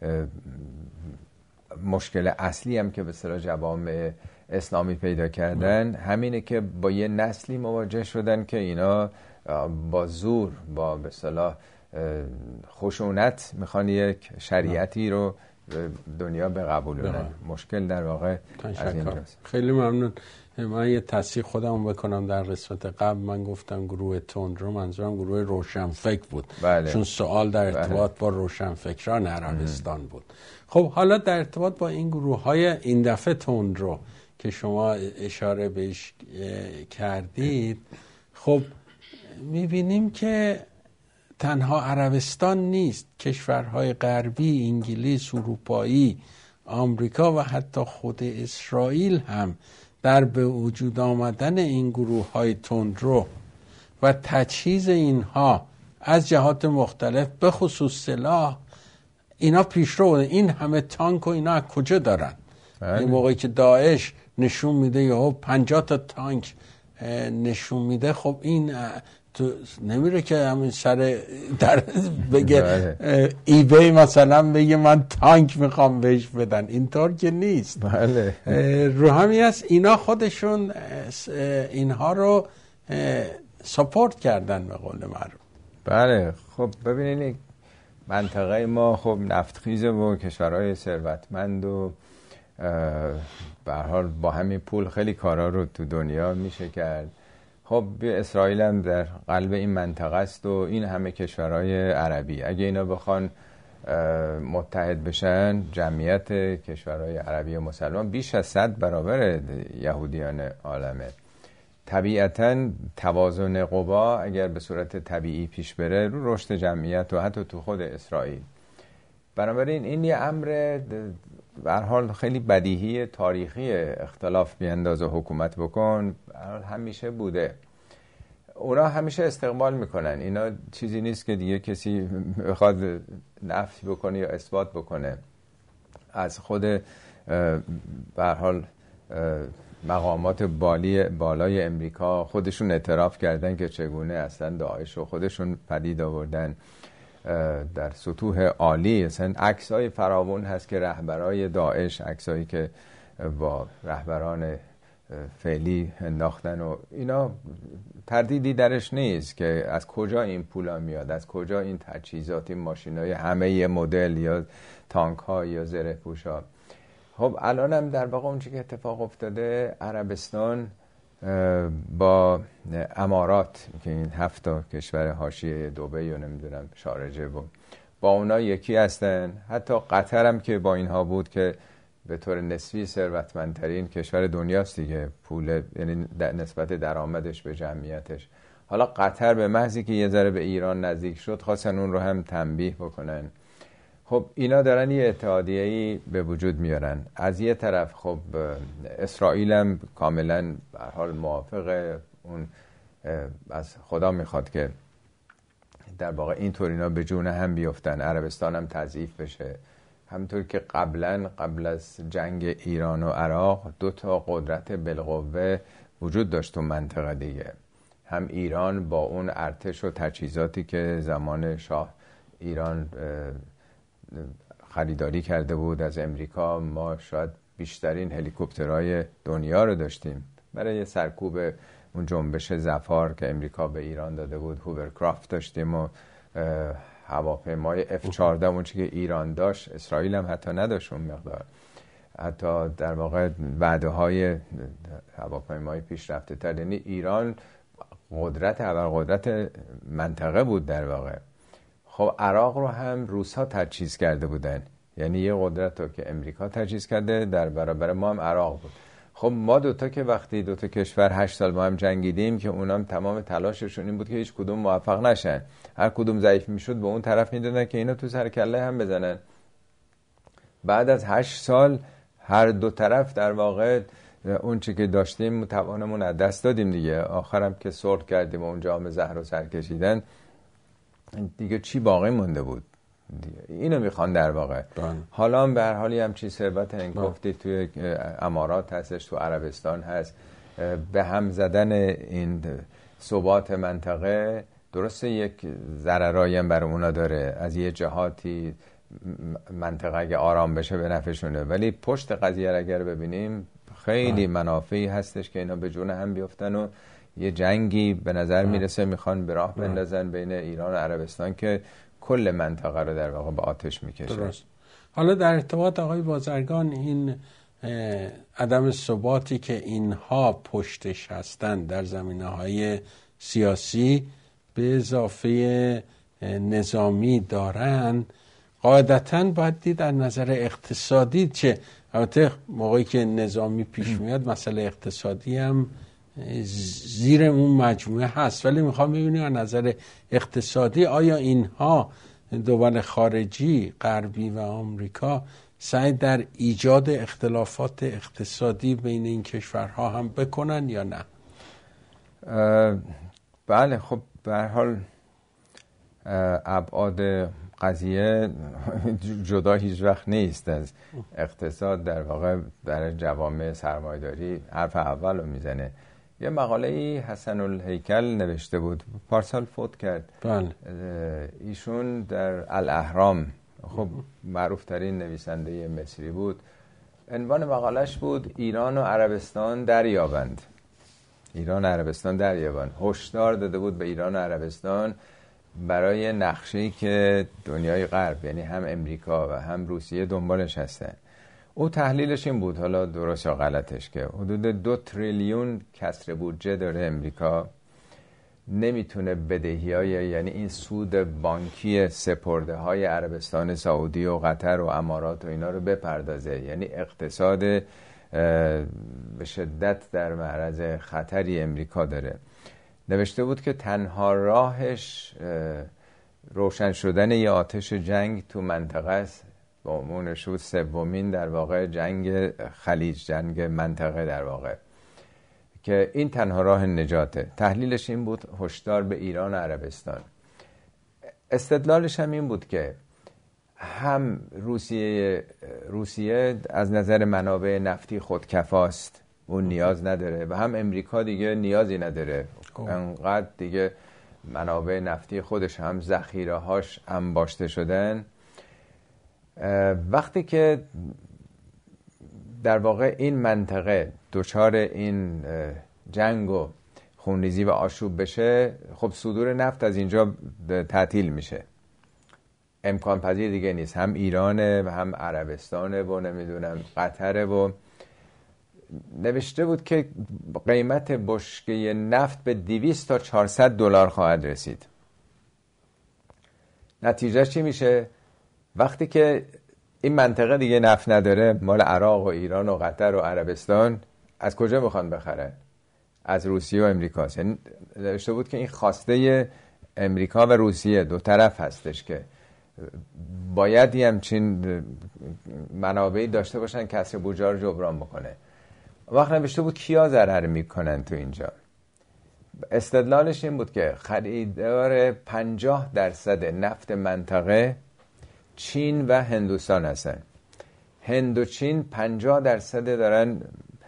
مشکل اصلی هم که به اصطلاح جوامع اسلامی پیدا کردن همینه که با یه نسلی مواجه شدن که اینا با زور، با به اصطلاح خشونت میخوان یک شریعتی رو دنیا به قبولونه. مشکل در واقع از اینجاست. خیلی ممنون. من یه تصحیح خودم بکنم. در قسمت قبل من گفتم گروه تندرو، منظورم گروه روشنفکر بود. بله. چون سوال در ارتباط بله. با روشنفکران عربستان بود. خب حالا در ارتباط با این گروه های این دفعه تندرو که شما اشاره بهش کردید، خب میبینیم که تنها عربستان نیست، کشورهای غربی، انگلیس، اروپایی، آمریکا و حتی خود اسرائیل هم در به وجود آمدن این گروه های تندرو و تجهیز اینها از جهات مختلف به خصوص سلاح اینا پیشرو بوده. این همه تانک و اینا از کجا دارن؟ این موقعی که داعش نشون میده یا پنجاه تا تانک نشون میده، خب این تو نمیره که همین سر در بگه ای بی مثلا بگه من تانک میخوام بهش بدن، اینطور که نیست. بله. رو همین است اینا خودشون اینها رو سپورت کردن به قول معروف. بله. خب ببینید منطقه ما خب نفتخیزه و کشورهای ثروتمند و به هر حال با همین پول خیلی کارا رو تو دنیا میشه کرد. خب اسرائیل هم در قلب این منطقه است و این همه کشورهای عربی اگه اینا بخوان متحد بشن، جمعیت کشورهای عربی و مسلمان بیش از صد برابر یهودیان عالمه. طبیعتاً توازن قوا اگر به صورت طبیعی پیش بره رو رشد جمعیت و حتی تو خود اسرائیل. بنابراین این یه امر به هر حال خیلی بدیهی تاریخی، اختلاف بیانداز و حکومت بکن همیشه بوده. اونا همیشه استقبال میکنن. اینا چیزی نیست که دیگه کسی بخواد نفی بکنه یا اثبات بکنه. از خود به هر حال مقامات بالی بالای امریکا خودشون اعتراف کردن که چگونه اصلا داعش رو خودشون پدید آوردن در سطوح عالی. اصلا عکسای فراوان هست که رهبرای داعش، عکسایی که با رهبران فعلی انداختن و اینا تردیدی درش نیست که از کجا این پولا میاد، از کجا این تجهیزات، این ماشینای همه مدل یا تانک ها یا زره پوشا. خب الان هم در واقع اون چیزی که اتفاق افتاده، عربستان با امارات که این هفت تا کشور حاشیه دبی و نمیدونم شارجه بود با اونا یکی هستن. حتی قطر هم که با اینها بود که به طور نسبی ثروتمندترین کشور دنیاست دیگه، پول یعنی نسبت درآمدش به جمعیتش. حالا قطر به محضی که یه ذره به ایران نزدیک شد خواستن اون رو هم تنبیه بکنن. خب اینا دارن یه اتحادیه‌ای به وجود میارن. از یه طرف خب اسرائیل هم کاملا به هر حال موافق اون، از خدا میخواد که در واقع اینطور اینا به جون هم بیفتن، عربستان هم تضعیف بشه. همونطور که قبلا قبل از جنگ ایران و عراق دو تا قدرت بالقوه وجود داشت تو منطقه دیگه، هم ایران با اون ارتش و تجهیزاتی که زمان شاه ایران خریداری کرده بود از امریکا. ما شاید بیشترین هلیکوپترهای دنیا رو داشتیم برای سرکوب اون جنبش ظفار که امریکا به ایران داده بود. هوورکرافت داشتیم و هواپیمای اف چهارده اون چیزی که ایران داشت اسرائیل هم حتی نداشت اون مقدار. حتی در واقع وعده های هواپیمای پیشرفته تر، یعنی ایران قدرت اول قدرت منطقه بود در واقع. خب عراق رو هم روس‌ها تجهیز کرده بودن، یعنی یه قدرت رو که امریکا تجهیز کرده در برابر ما هم عراق بود. خب ما دوتا که وقتی دوتا کشور هشت سال با هم جنگیدیم که اونام تمام تلاششون این بود که هیچ کدوم موفق نشن، هر کدوم ضعیف میشد به اون طرف میدادن که اینا تو سر کله هم بزنن. بعد از هشت سال هر دو طرف در واقع اون چی که داشتیم توانمون از دست دادیم دیگه. آخرم که صلح کردیم و اون جام زهر و سر کشیدن دیگه چی باقی مونده بود دیگه. اینو میخوان در واقع. حالا هم به هر حالی هم چی ثروت انگفتی توی امارات هستش، تو عربستان هست. به هم زدن این ثبات منطقه درسته یک ضررایی هم بر اونا داره، از یه جهاتی منطقه اگه آرام بشه به نفعشونه، ولی پشت قضیه اگر ببینیم خیلی منافعی هستش که اینا به جون هم بیفتن و یه جنگی به نظر میرسه میخوان به راه بندازن بین ایران و عربستان که کل منطقه رو در واقع به آتش میکشه. درست. حالا در ارتباط آقای بازرگان، این عدم ثباتی که اینها پشتش هستند در زمینه‌های سیاسی به اضافه نظامی دارن، قاعدتاً باید دید در نظر اقتصادی چه. البته موقعی که نظامی پیش میاد مسئله اقتصادی هم زیر اون مجموعه هست، ولی میخوام ببینیم از نظر اقتصادی آیا اینها دول خارجی غربی و آمریکا سعی در ایجاد اختلافات اقتصادی بین این کشورها هم بکنن یا نه؟ بله، خب به هر حال ابعاد قضیه جدا هیچ وقت نیست از اقتصاد. در واقع در جوامع سرمایه‌داری حرف اول رو میزنه. یه مقاله ای حسن الهیکل نوشته بود، پارسال فوت کرد. بله. ایشون در الاهرام، خب معروف ترین نویسنده مصری بود، عنوان مقالش بود ایران و عربستان دریابند. ایران و عربستان دریابند. هشدار داده بود به ایران و عربستان برای نقشه‌ای که دنیای غرب، یعنی هم امریکا و هم روسیه دنبالش هستن. او تحلیلش این بود، حالا درست یا غلطش، که حدود دو تریلیون کسر بودجه داره امریکا، نمیتونه بدهی‌های، یعنی این سود بانکی سپرده های عربستان سعودی و قطر و امارات و اینا رو بپردازه. یعنی اقتصاد به شدت در معرض خطری امریکا داره. نوشته بود که تنها راهش روشن شدن یه آتش جنگ تو منطقه است، با عنوان شد سومین در واقع جنگ خلیج، جنگ منطقه در واقع، که این تنها راه نجاته. تحلیلش این بود، هشدار به ایران و عربستان. استدلالش هم این بود که هم روسیه روسیه از نظر منابع نفتی خودکفاست، اون نیاز نداره، و هم امریکا دیگه نیازی نداره، انقدر دیگه منابع نفتی خودش هم ذخیره هاش انباشته شدن. وقتی که در واقع این منطقه دچار این جنگ و خونریزی و آشوب بشه، خب صدور نفت از اینجا تعطیل میشه، امکان پذیر دیگه نیست. هم ایرانه و هم عربستانه و نمیدونم قطره. و نوشته بود که قیمت بشکه نفت به دویست تا چهارصد دلار خواهد رسید. نتیجه چی میشه؟ وقتی که این منطقه دیگه نفت نداره، مال عراق و ایران و قطر و عربستان، از کجا میخوان بخرن؟ از روسیه و امریکا. یعنی نوشته بود که این خواسته امریکا و روسیه دو طرف هستش که باید یه همچین منابعی داشته باشن کسر بودجه رو جبران بکنه. وقت نوشته بود کیا ضرر میکنن تو اینجا. استدلالش این بود که خریدار پنجاه درصد نفت منطقه چین و هندوستان هستن. هند و چین پنجاه درصد دارن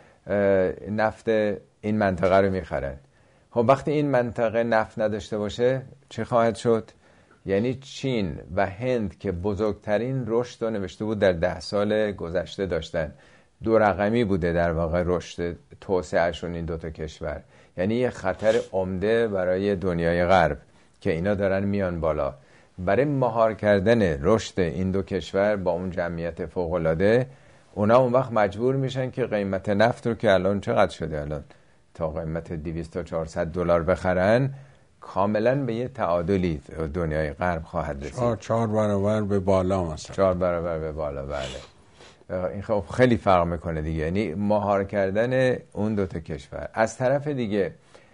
نفت این منطقه رو میخرن. خب وقتی این منطقه نفت نداشته باشه چه خواهد شد؟ یعنی چین و هند که بزرگترین رشد رو نوشته بود در ده سال گذشته داشتن، دو رقمی بوده در واقع رشد توسعهشون این دوتا کشور. یعنی یه خطر عمده برای دنیای غرب که اینا دارن میان بالا. برای مهار کردن رشد این دو کشور با اون جمعیت فوق‌العاده، اونا اون وقت مجبور میشن که قیمت نفت رو که الان چقدر شده، الان تا قیمت دویست تا چهارصد دلار بخرن، کاملا به یه تعادلی دنیای غرب خواهد رسید. چهار چهار برابر به بالا مثلا. چهار برابر به بالا، بله. این خب خیلی فرق میکنه دیگه، یعنی مهار کردن اون دو تا کشور. از طرف دیگه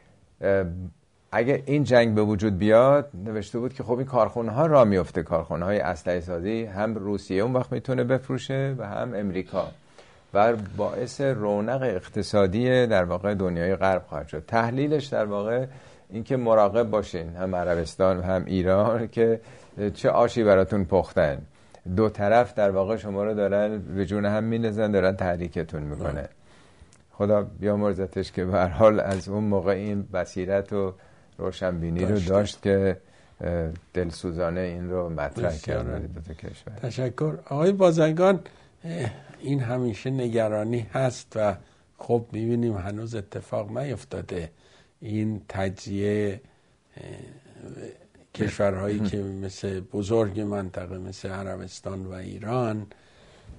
اگه این جنگ به وجود بیاد، نوشته بود که خب این کارخونه ها راه میفته، کارخونه های اسلحه سازی، هم روسیه اون وقت میتونه بفروشه و هم امریکا، و باعث رونق اقتصادی در واقع دنیای غرب خواهد شد. تحلیلش در واقع این که مراقب باشین، هم عربستان و هم ایران، که چه آشی براتون پختن. دو طرف در واقع شما رو دارن به جون هم می‌نزن، دارن تحریکتون میکنه. خدا بیامرزتش که به هر حال از اون موقع این بصیرت و روشنبینی رو داشت که دلسوزانه این رو مطرح کرد دو تا کشور. تشکر. آقای بازرگان، این همیشه نگرانی هست و خب می‌بینیم هنوز اتفاق نیفتاده. این تجزیه کشورهایی که مثل بزرگ منطقه مثل عربستان و ایران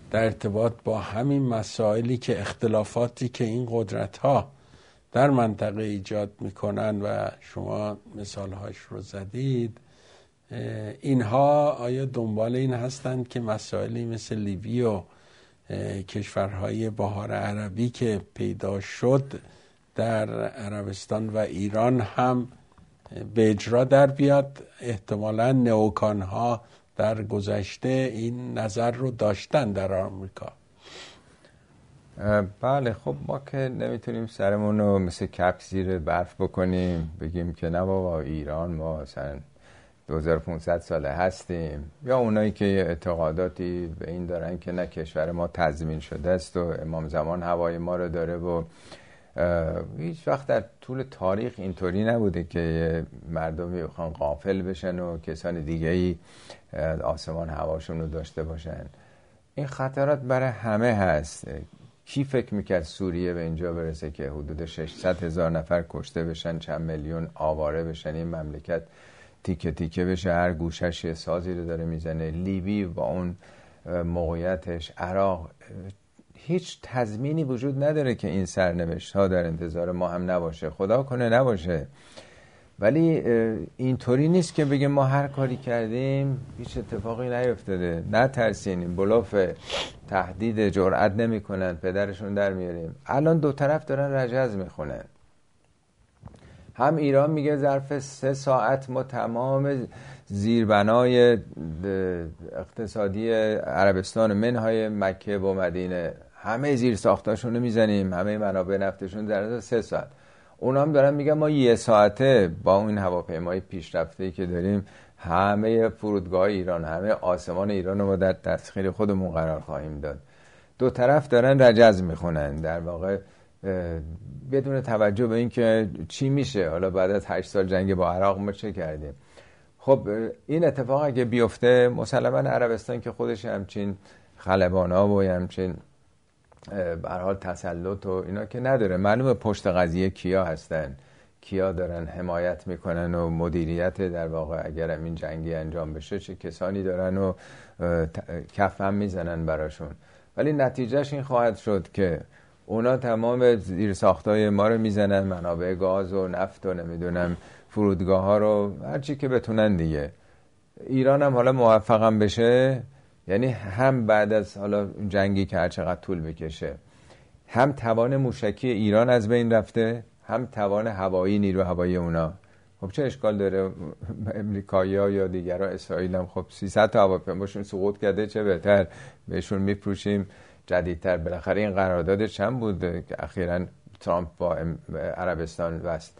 در ارتباط با همین مسائلی که اختلافاتی که این قدرت ها در منطقه ایجاد میکنن و شما مثالهاش رو زدید، اینها آیا دنبال این هستند که مسائلی مثل لیبی و کشورهای بهار عربی که پیدا شد در عربستان و ایران هم به اجرا در بیاد؟ احتمالاً نئوکان ها در گذشته این نظر رو داشتن در آمریکا. بله، خب ما که نمیتونیم سرمون رو مثل کپ زیر برف بکنیم بگیم که نه بابا ایران ما مثلا دو هزار و پانصد ساله هستیم، یا اونایی که اعتقاداتی به این دارن که نه کشور ما تضمین شده است و امام زمان هوای ما رو داره و هیچ وقت در طول تاریخ اینطوری نبوده که مردمی بخوان غافل بشن و کسان دیگه‌ای آسمان هواشون رو داشته باشن. این خطرات برای همه هست. کی فکر میکرد سوریه به اینجا برسه که حدود ششصد هزار نفر کشته بشن، چند میلیون آواره بشن، این مملکت تیکه تیکه بشه، هر گوشش یه سازی رو داره میزنه. لیبی با اون موقعیتش، عراق، هیچ تضمینی وجود نداره که این سرنوشت ها در انتظار ما هم نباشه، خدا کنه نباشه. ولی اینطوری نیست که بگیم ما هر کاری کردیم هیچ اتفاقی نیفتاده. نه ترسین، بلوف، تهدید، جرأت نمی کنن، پدرشون در میاریم. الان دو طرف دارن رجز میخونن. هم ایران میگه ظرف سه ساعت ما تمام زیربنای اقتصادی عربستان منهای مکه و مدینه همه زیر ساختاشون رو میزنیم، همه منابع نفتشون در سه ساعت. اونا هم دارن میگن ما یه ساعته با این هواپیمای پیشرفته‌ای که داریم همه فرودگاه ایران، همه آسمان ایران رو ما در تسخیر خودمون قرار خواهیم داد. دو طرف دارن رجز میخونن در واقع، بدون توجه به این که چی میشه حالا بعد از هشت سال جنگ با عراق ما چه کردیم. خب این اتفاق اگه بیفته مسلما عربستان که خودش همچین خلبانا و همچین به هر حال تسلط و اینا که نداره، معلومه پشت قضیه کیا هستن، کیا دارن حمایت میکنن و مدیریت در واقع اگر این جنگی انجام بشه چه کسانی دارن و کف هم میزنن براشون. ولی نتیجهش این خواهد شد که اونا تمام زیر ساختای ما رو میزنن، منابع گاز و نفت و نمیدونم فرودگاه ها رو، هرچی که بتونن دیگه. ایران هم حالا موفقم بشه، یعنی هم بعد از حالا جنگی که هر چقدر طول بکشه هم توان موشکی ایران از بین رفته، هم توان هوایی، نیرو هوایی اونا. خب چه اشکال داره امریکایی‌ها یا دیگرها، اسرائیل هم خب سیصد تا هواپیماشون سقوط کرده، چه بهتر بهشون میفروشیم جدیدتر. بالاخره این قرارداد چند بود که اخیراً ترامپ با عربستان بست؟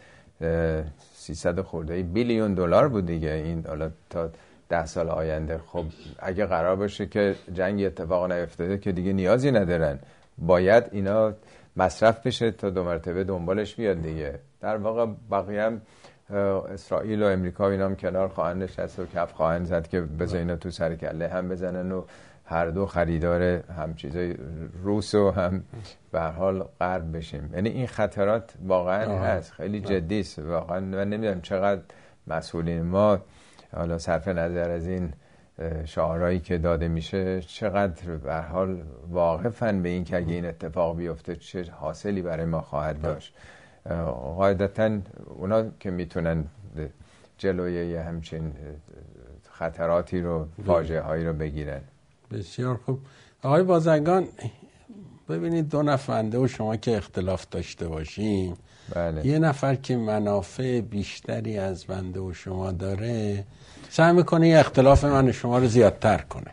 سیصد خورده بیلیون دلار بود دیگه. این حالا تا ده سال آینده. خب اگه قرار باشه که جنگ اتفاق نیفتاده که دیگه نیازی ندارن، باید اینا مصرف بشه تا دو مرتبه دنبالش بیاد دیگه. در واقع بقیه هم اسرائیل و امریکا اینا هم کنار خواهند نشست و کف خواهند زد که بذار اینا تو سر کله هم بزنن و هر دو خریدار هم چیزای روس و هم به هر حال غرب بشیم. یعنی این خطرات واقعا آه. هست، خیلی جدی است واقعا. من نمیدونم چقدر مسئولین ما حالا صرف نظر از این شعارهایی که داده میشه چقدر به هر حال واقفن به این که اگه این اتفاق بیفته چه حاصلی برای ما خواهد داشت. قاعدتا اونا که میتونن جلوی همچین خطراتی رو، فاجعه هایی رو بگیرن. بسیار خوب. آقای بازرگان، ببینید دو نفرنده و شما که اختلاف داشته باشیم، بله. یه نفر که منافع بیشتری از بنده و شما داره سعی میکنه یه اختلاف من و شما رو زیادتر کنه.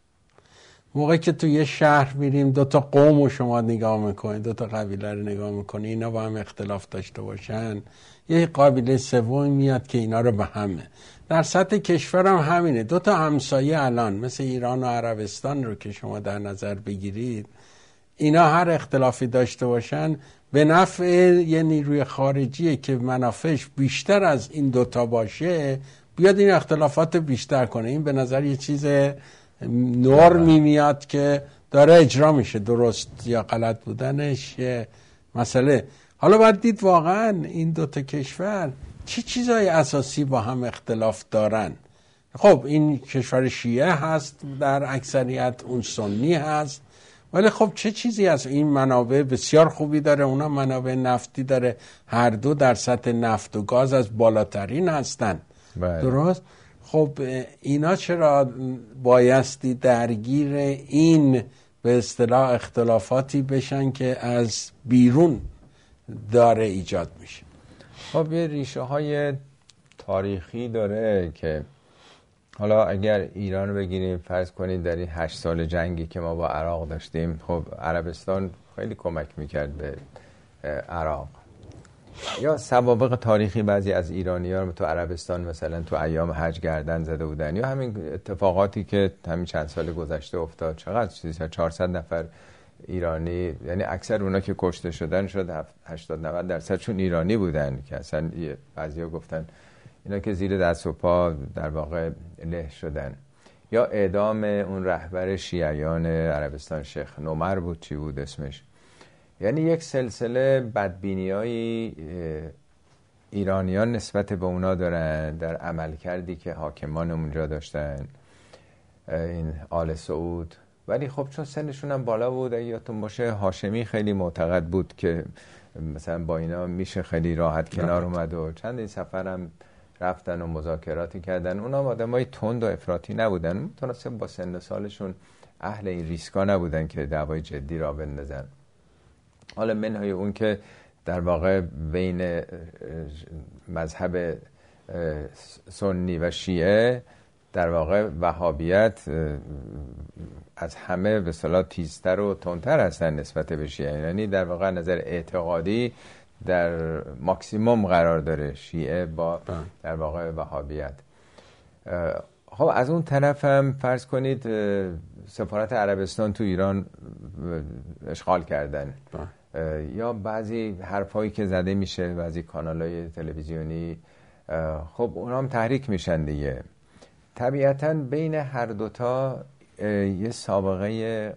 موقعی که تو یه شهر میریم دو تا قوم و شما نگاه میکنید، دو تا قبیله رو نگاه میکنید، اینا با هم اختلاف داشته باشن، یه قبیله سومی میاد که اینا رو به همه. در سطح کشور هم همینه. دو تا همسایه الان مثل ایران و عربستان رو که شما در نظر بگیرید، اینا هر اختلافی داشته باشن به نفع یه نیروی خارجیه که منافعش بیشتر از این دوتا باشه بیاد این اختلافات بیشتر کنه. این به نظر یه چیز نرمی میاد که داره اجرا میشه، درست یا غلط بودنش یه مسئله. حالا باید دید واقعا این دوتا کشور چه چیزای اساسی با هم اختلاف دارن. خب این کشور شیعه هست در اکثریت، اون سنی هست. ولی خب چه چیزی از این منابع بسیار خوبی داره، اونا منابع نفتی داره، هر دو در سطح نفت و گاز از بالاترین هستن. بله. درست؟ خب اینا چرا بایستی درگیر این به اصطلاح اختلافاتی بشن که از بیرون داره ایجاد میشه؟ خب یه ریشه های تاریخی داره که حالا اگر ایران بگیریم فرض کنید در این هشت سال جنگی که ما با عراق داشتیم، خب عربستان خیلی کمک میکرد به عراق. یا سوابق تاریخی بعضی از ایرانیان تو عربستان مثلا تو ایام حج گردن زده بودن، یا همین اتفاقاتی که همین چند سال گذشته افتاد. چقدر چیزا چهارصد نفر ایرانی، یعنی اکثر اونا که کشته شدن شد هشتاد نود درصدشون ایرانی بودن که اصلا بعضیا گفتن اینا که زیر دست و پا در واقع له شدن. یا اعدام اون رهبر شیعیان عربستان، شیخ نمر بود چی بود اسمش. یعنی یک سلسله بدبینی‌های ایرانیان نسبت به اونا دارن در عمل کردی که حاکمان اونجا داشتن، این آل سعود. ولی خب چون سنشون هم بالا بود، یادتون باشه هاشمی خیلی معتقد بود که مثلا با اینا میشه خیلی راحت کنار اومد و چند این سفر هم رفتن و مذاکراتی کردن. اونا آدمای تند و افراطی نبودن، متناسب با سن سالشون اهل این ریسکا نبودن که دعوای جدی را بندازن. حالا منهای اون که در واقع بین مذهب سنی و شیعه در واقع وهابیت از همه به اصطلاح تیزتر و تندتر هستن نسبت به شیعه، یعنی در واقع نظر اعتقادی در ماکسیموم قرار داره شیعه با در واقع وهابیت. خب از اون طرف هم فرض کنید سفارت عربستان تو ایران اشغال کردن، یا بعضی حرفایی که زده میشه بعضی کانالهای تلویزیونی، خب اونا هم تحریک میشن دیگه. طبیعتاً بین هر دوتا یه سابقه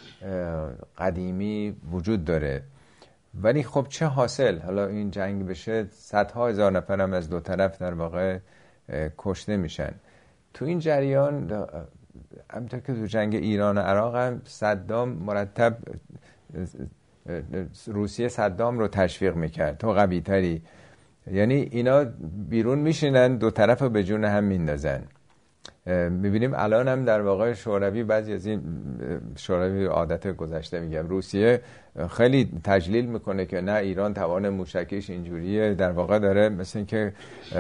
قدیمی وجود داره. ولی خب چه حاصل؟ حالا این جنگ بشه صدها هزار نفر هم از دو طرف در واقع کشته میشن. تو این جریان همونطور که تو جنگ ایران و عراق هم صدام مرتب روسیه صدام رو تشویق میکرد تو قوی تری، یعنی اینا بیرون میشینن دو طرف رو به جون هم میندازن. میبینیم الان هم در واقع شوروی، بعضی از این شوروی عادت گذشته میگم، روسیه خیلی تجلیل میکنه که نه ایران توان موشکیش اینجوریه، در واقع داره مثل این که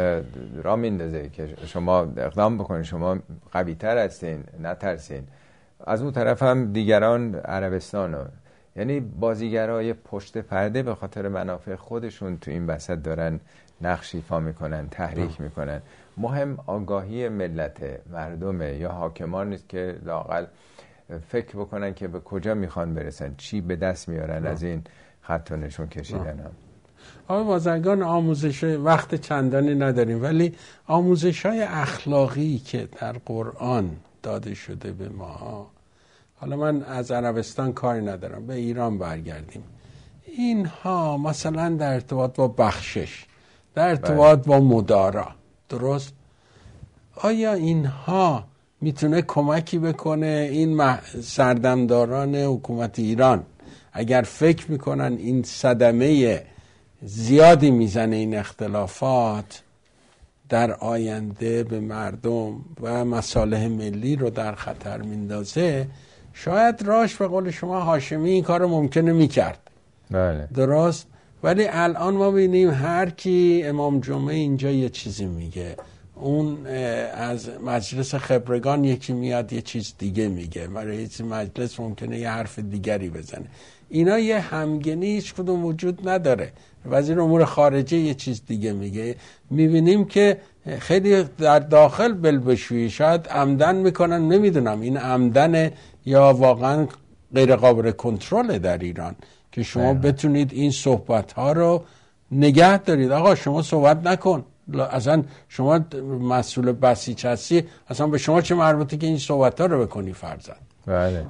را میندازه که شما اقدام بکنید، شما قوی تر هستین، نترسین. از اون طرف هم دیگران عربستان ها. یعنی بازیگرای پشت پرده به خاطر منافع خودشون تو این وسط دارن نقش ایفا میکنن، تحریک میکنن. مهم آگاهی ملت، مردمه یا حاکمان نیست که لااقل فکر بکنن که به کجا میخوان برسن، چی به دست میارن از این خط و نشون کشیدن هم. آقای بازرگان، آموزش وقت چندانی نداریم، ولی آموزش های اخلاقی که در قرآن داده شده به ما، حالا من از عربستان کاری ندارم، به ایران برگردیم، اینها مثلا در ارتباط با بخشش، در ارتباط با مدارا، درست؟ آیا اینها میتونه کمکی بکنه این سردمداران حکومت ایران اگر فکر میکنن این صدمه زیادی میزنه این اختلافات در آینده به مردم و مصالح ملی رو در خطر میندازه، شاید راش به قول شما هاشمی این کار رو ممکنه میکرد. بله. درست؟ ولی الان ما بینیم هر کی امام جمعه اینجا یه چیزی میگه، اون از مجلس خبرگان یکی میاد یه چیز دیگه میگه، رئیس مجلس ممکنه یه حرف دیگری بزنه. اینا یه همگنی هیچ کدوم وجود نداره. وزیر امور خارجه یه چیز دیگه میگه. میبینیم که خیلی در داخل بلبشویی، شاید عمدن میکنن، نمیدونم این عمدن یا واقعا غیر قابل کنترل در ایران که شما بله. بتونید این صحبت ها رو نگه دارید. آقا شما صحبت نکن، اصلا شما مسئول بسیج هستی، اصلا به شما چه مربوطه که این صحبت ها رو بکنی فرزند؟ بله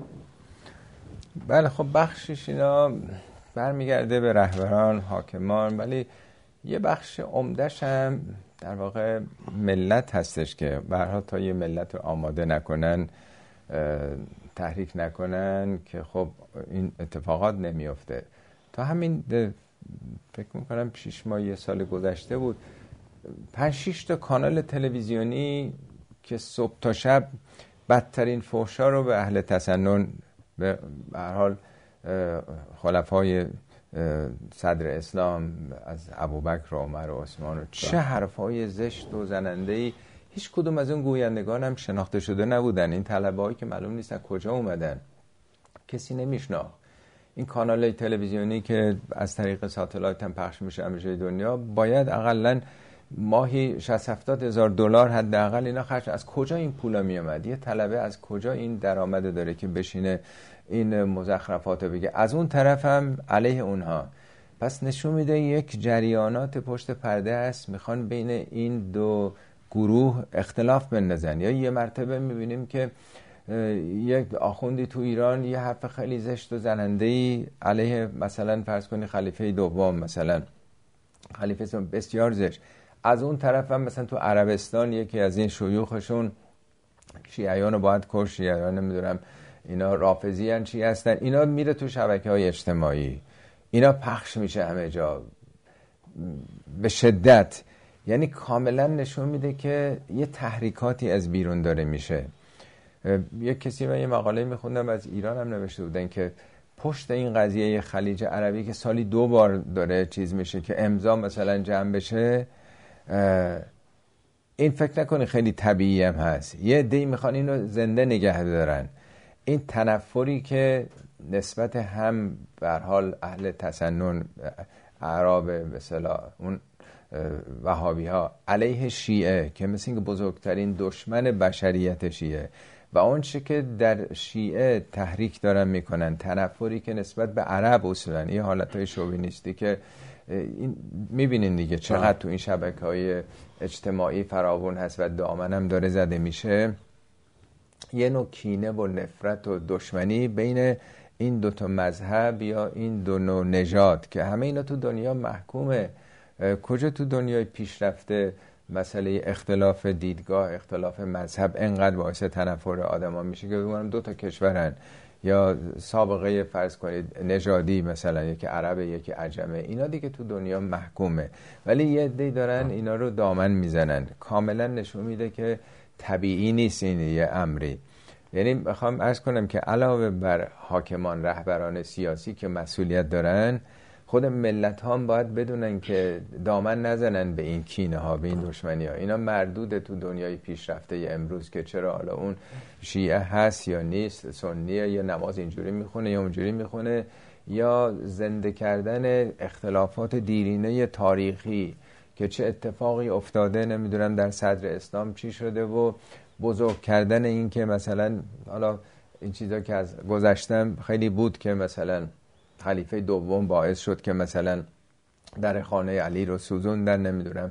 بله. خب بخشش اینا برمیگرده به رهبران، حاکمان، ولی یه بخش عمده‌ش هم در واقع ملت هستش که به هر حال تا یه ملت رو آماده نکنن تحریک نکنن که خب این اتفاقات نمیفته. تا همین فکر میکنم شش ماه یه سال گذشته بود، پنج شش تا کانال تلویزیونی که صبح تا شب بدترین فحشا رو به اهل تسنن، به هر حال خلفای صدر اسلام از ابوبکر و عمر و عثمان و چه حرفای زشت و زننده‌ای، هیچ کدوم از اون گویندگان هم شناخته شده نبودن. این طلبه‌هایی که معلوم نیستن کجا اومدن، کسی نمیشناخت. این کانال تلویزیونی که از طریق ساتلایت هم پخش میشه همه جای دنیا، باید اقلن ماهی شصت هفتاد هزار دلار حداقل اینا خرج. از کجا این پولا میومد؟ یه طلبه از کجا این درآمد داره که بشینه این مزخرفات بگه؟ از اون طرف هم علیه اونها. پس نشون میده یک جریانات پشت پرده هست، میخوان بین این دو گروه اختلاف بندازن. یا یه مرتبه میبینیم که یک آخوندی تو ایران یه حرف خیلی زشت و زننده‌ای علیه مثلا فرض کنی خلیفه دوم، مثلا خلیفه دوم بسیار زشت. از اون طرف هم مثلا تو عربستان یکی از این شیوخشون شیعیان رو باید کش، شیعیان نمیدونم اینا رافضی ان چی هستن، اینا میره تو شبکه‌های اجتماعی، اینا پخش میشه همه جا به شدت. یعنی کاملا نشون میده که یه تحریکاتی از بیرون داره میشه. یک کسی من یه مقاله میخوندم از ایران هم نوشته بودن که پشت این قضیه خلیج عربی که سالی دو بار داره چیز میشه که امضا مثلا جمع بشه، این فکر نکنی خیلی طبیعی هم هست. یه عده‌ای میخوان اینو زنده نگه دارن. این تنفری که نسبت هم به هر حال اهل تسنن، اعراب به اصطلاح اون وهابی ها علیه شیعه که مثل اینکه بزرگترین دشمن بشریت شیعه و اون چه که در شیعه تحریک دارن میکنن، تنفری که نسبت به عرب اصولا یه حالتهای شووینیستی که این میبینین دیگه چقدر تو این شبکه‌های اجتماعی فراوان هست و دامنم داره زده میشه. یه نوع کینه و نفرت و دشمنی بین این دوتا مذهب یا این دو نوع نژاد که همه اینا تو دنیا محکومه. کجا تو دنیای پیشرفته مسئله اختلاف دیدگاه، اختلاف مذهب انقدر باعث تنفر آدم ها میشه که بگم دو تا کشورن یا سابقه فرض کنید نژادی، مثلا یکی عربه یکی عجمه، اینا دیگه تو دنیا محکومه. ولی یه عده‌ای دارن اینا رو دامن میزنن. کاملا نشون میده که طبیعی نیست این یه امری. یعنی میخوام عرض کنم که علاوه بر حاکمان، رهبران سیاسی که مسئولیت دارن، خود ملت ها هم باید بدونن که دامن نزنن به این کینه ها، به این دشمنی ها. اینا مردوده تو دنیای پیشرفته امروز که چرا حالا اون شیعه هست یا نیست، سنیه یا نماز اینجوری میخونه یا اونجوری میخونه، یا زنده کردن اختلافات دیرینه تاریخی که چه اتفاقی افتاده نمیدونم در صدر اسلام چی شده و بزرگ کردن این که مثلا حالا این چیزا که از گذشتم خیلی بود که مثلا خلیفه دوم باعث شد که مثلا در خانه علی رو سوزوندن، نمیدونم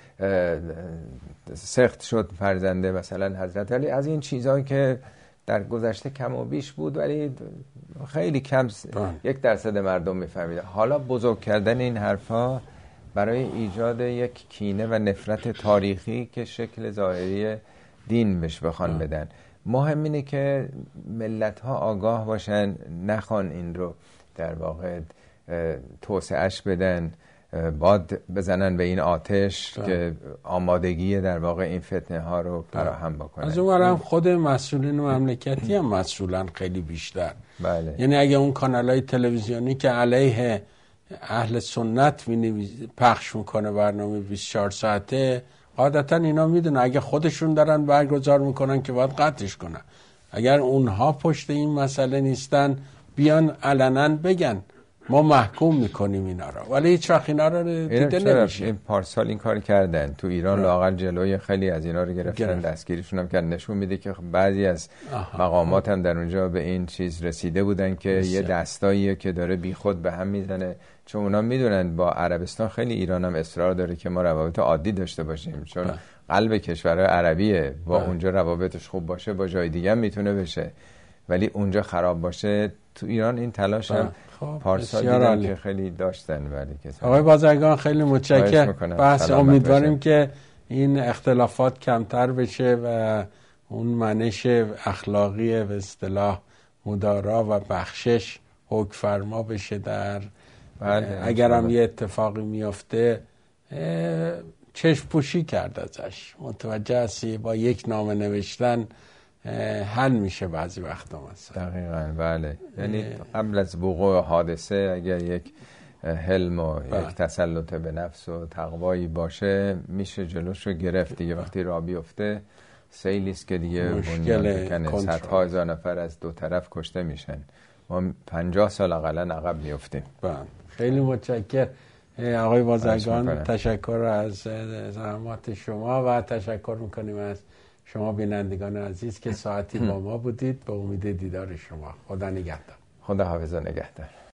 سخت شد فرزنده مثلا حضرت علی. از این چیزایی که در گذشته کم و بیش بود ولی خیلی کم یک درصد مردم میفهمیدن. حالا بزرگ کردن این حرفا برای ایجاد یک کینه و نفرت تاریخی که شکل ظاهری دین بهش بخوان بدن. مهم اینه که ملت ها آگاه باشن، نخوان این رو در واقع توسعهش بدن، باد بزنن به این آتش ده. که آمادگی در واقع این فتنه ها رو فراهم بکنن. از اون ورم خود مسئولین مملکتی هم مسئولن خیلی بیشتر. بله. یعنی اگه اون کانالای تلویزیونی که علیه اهل سنت پخش میکنه برنامه بیست و چهار ساعته، عادتا اینا میدونن اگه خودشون دارن برگزار میکنن که باید قطعش کنن. اگر اونها پشت این مسئله نیستن بیان علنا بگن ما محکوم میکنیم اینا رو، ولی هیچ وقت اینا رو دیده نمیشه. این پارسال این کار کردن تو ایران، لااقل جلوی خیلی از اینا رو گرفتن، دستگیریشون هم کردن. نشون میده که بعضی از آها. مقامات هم در اونجا به این چیز رسیده بودن که بسیار. یه دستاییه که داره بیخود به هم میزنه، چون اونا میدونن با عربستان خیلی ایران هم اصرار داره که ما روابط عادی داشته باشیم، چون با. قلب کشور عربیه، با با. اونجا روابطش خوب باشه با جای دیگه هم میتونه بشه، ولی اونجا خراب باشه. تو ایران این تلاش هم خب پارسال دیدم که خیلی داشتن. ولی آقای بازرگان خیلی متشکرم. بس امیدواریم که این اختلافات کمتر بشه و اون منش اخلاقی به اصطلاح مدارا و بخشش حکم فرما بشه در بله، اگر هم یه اتفاقی میفته چشم پوشی کرد ازش. متوجه هستی؟ با یک نامه نوشتن حل میشه بعضی وقتا مثلا. دقیقاً بله. یعنی قبل از وقوع حادثه اگر یک حلم و بله. یک تسلط به نفس و تقوایی باشه میشه جلوش رو گرفت دیگه. وقتی راه بیفته سیلی است که دیگه بنیان بکنه، صدها هزار نفر از دو طرف کشته میشن، ما پنجاه سال اقلا عقب میفتیم. بله. خیلی متشکرم آقای بازرگان، تشکر از زحمات شما و تشکر میکنیم از شما بینندگان عزیز که ساعتی با ما بودید. به امید دیدار شما. خدا نگهدار. خدا حافظ و نگهدار.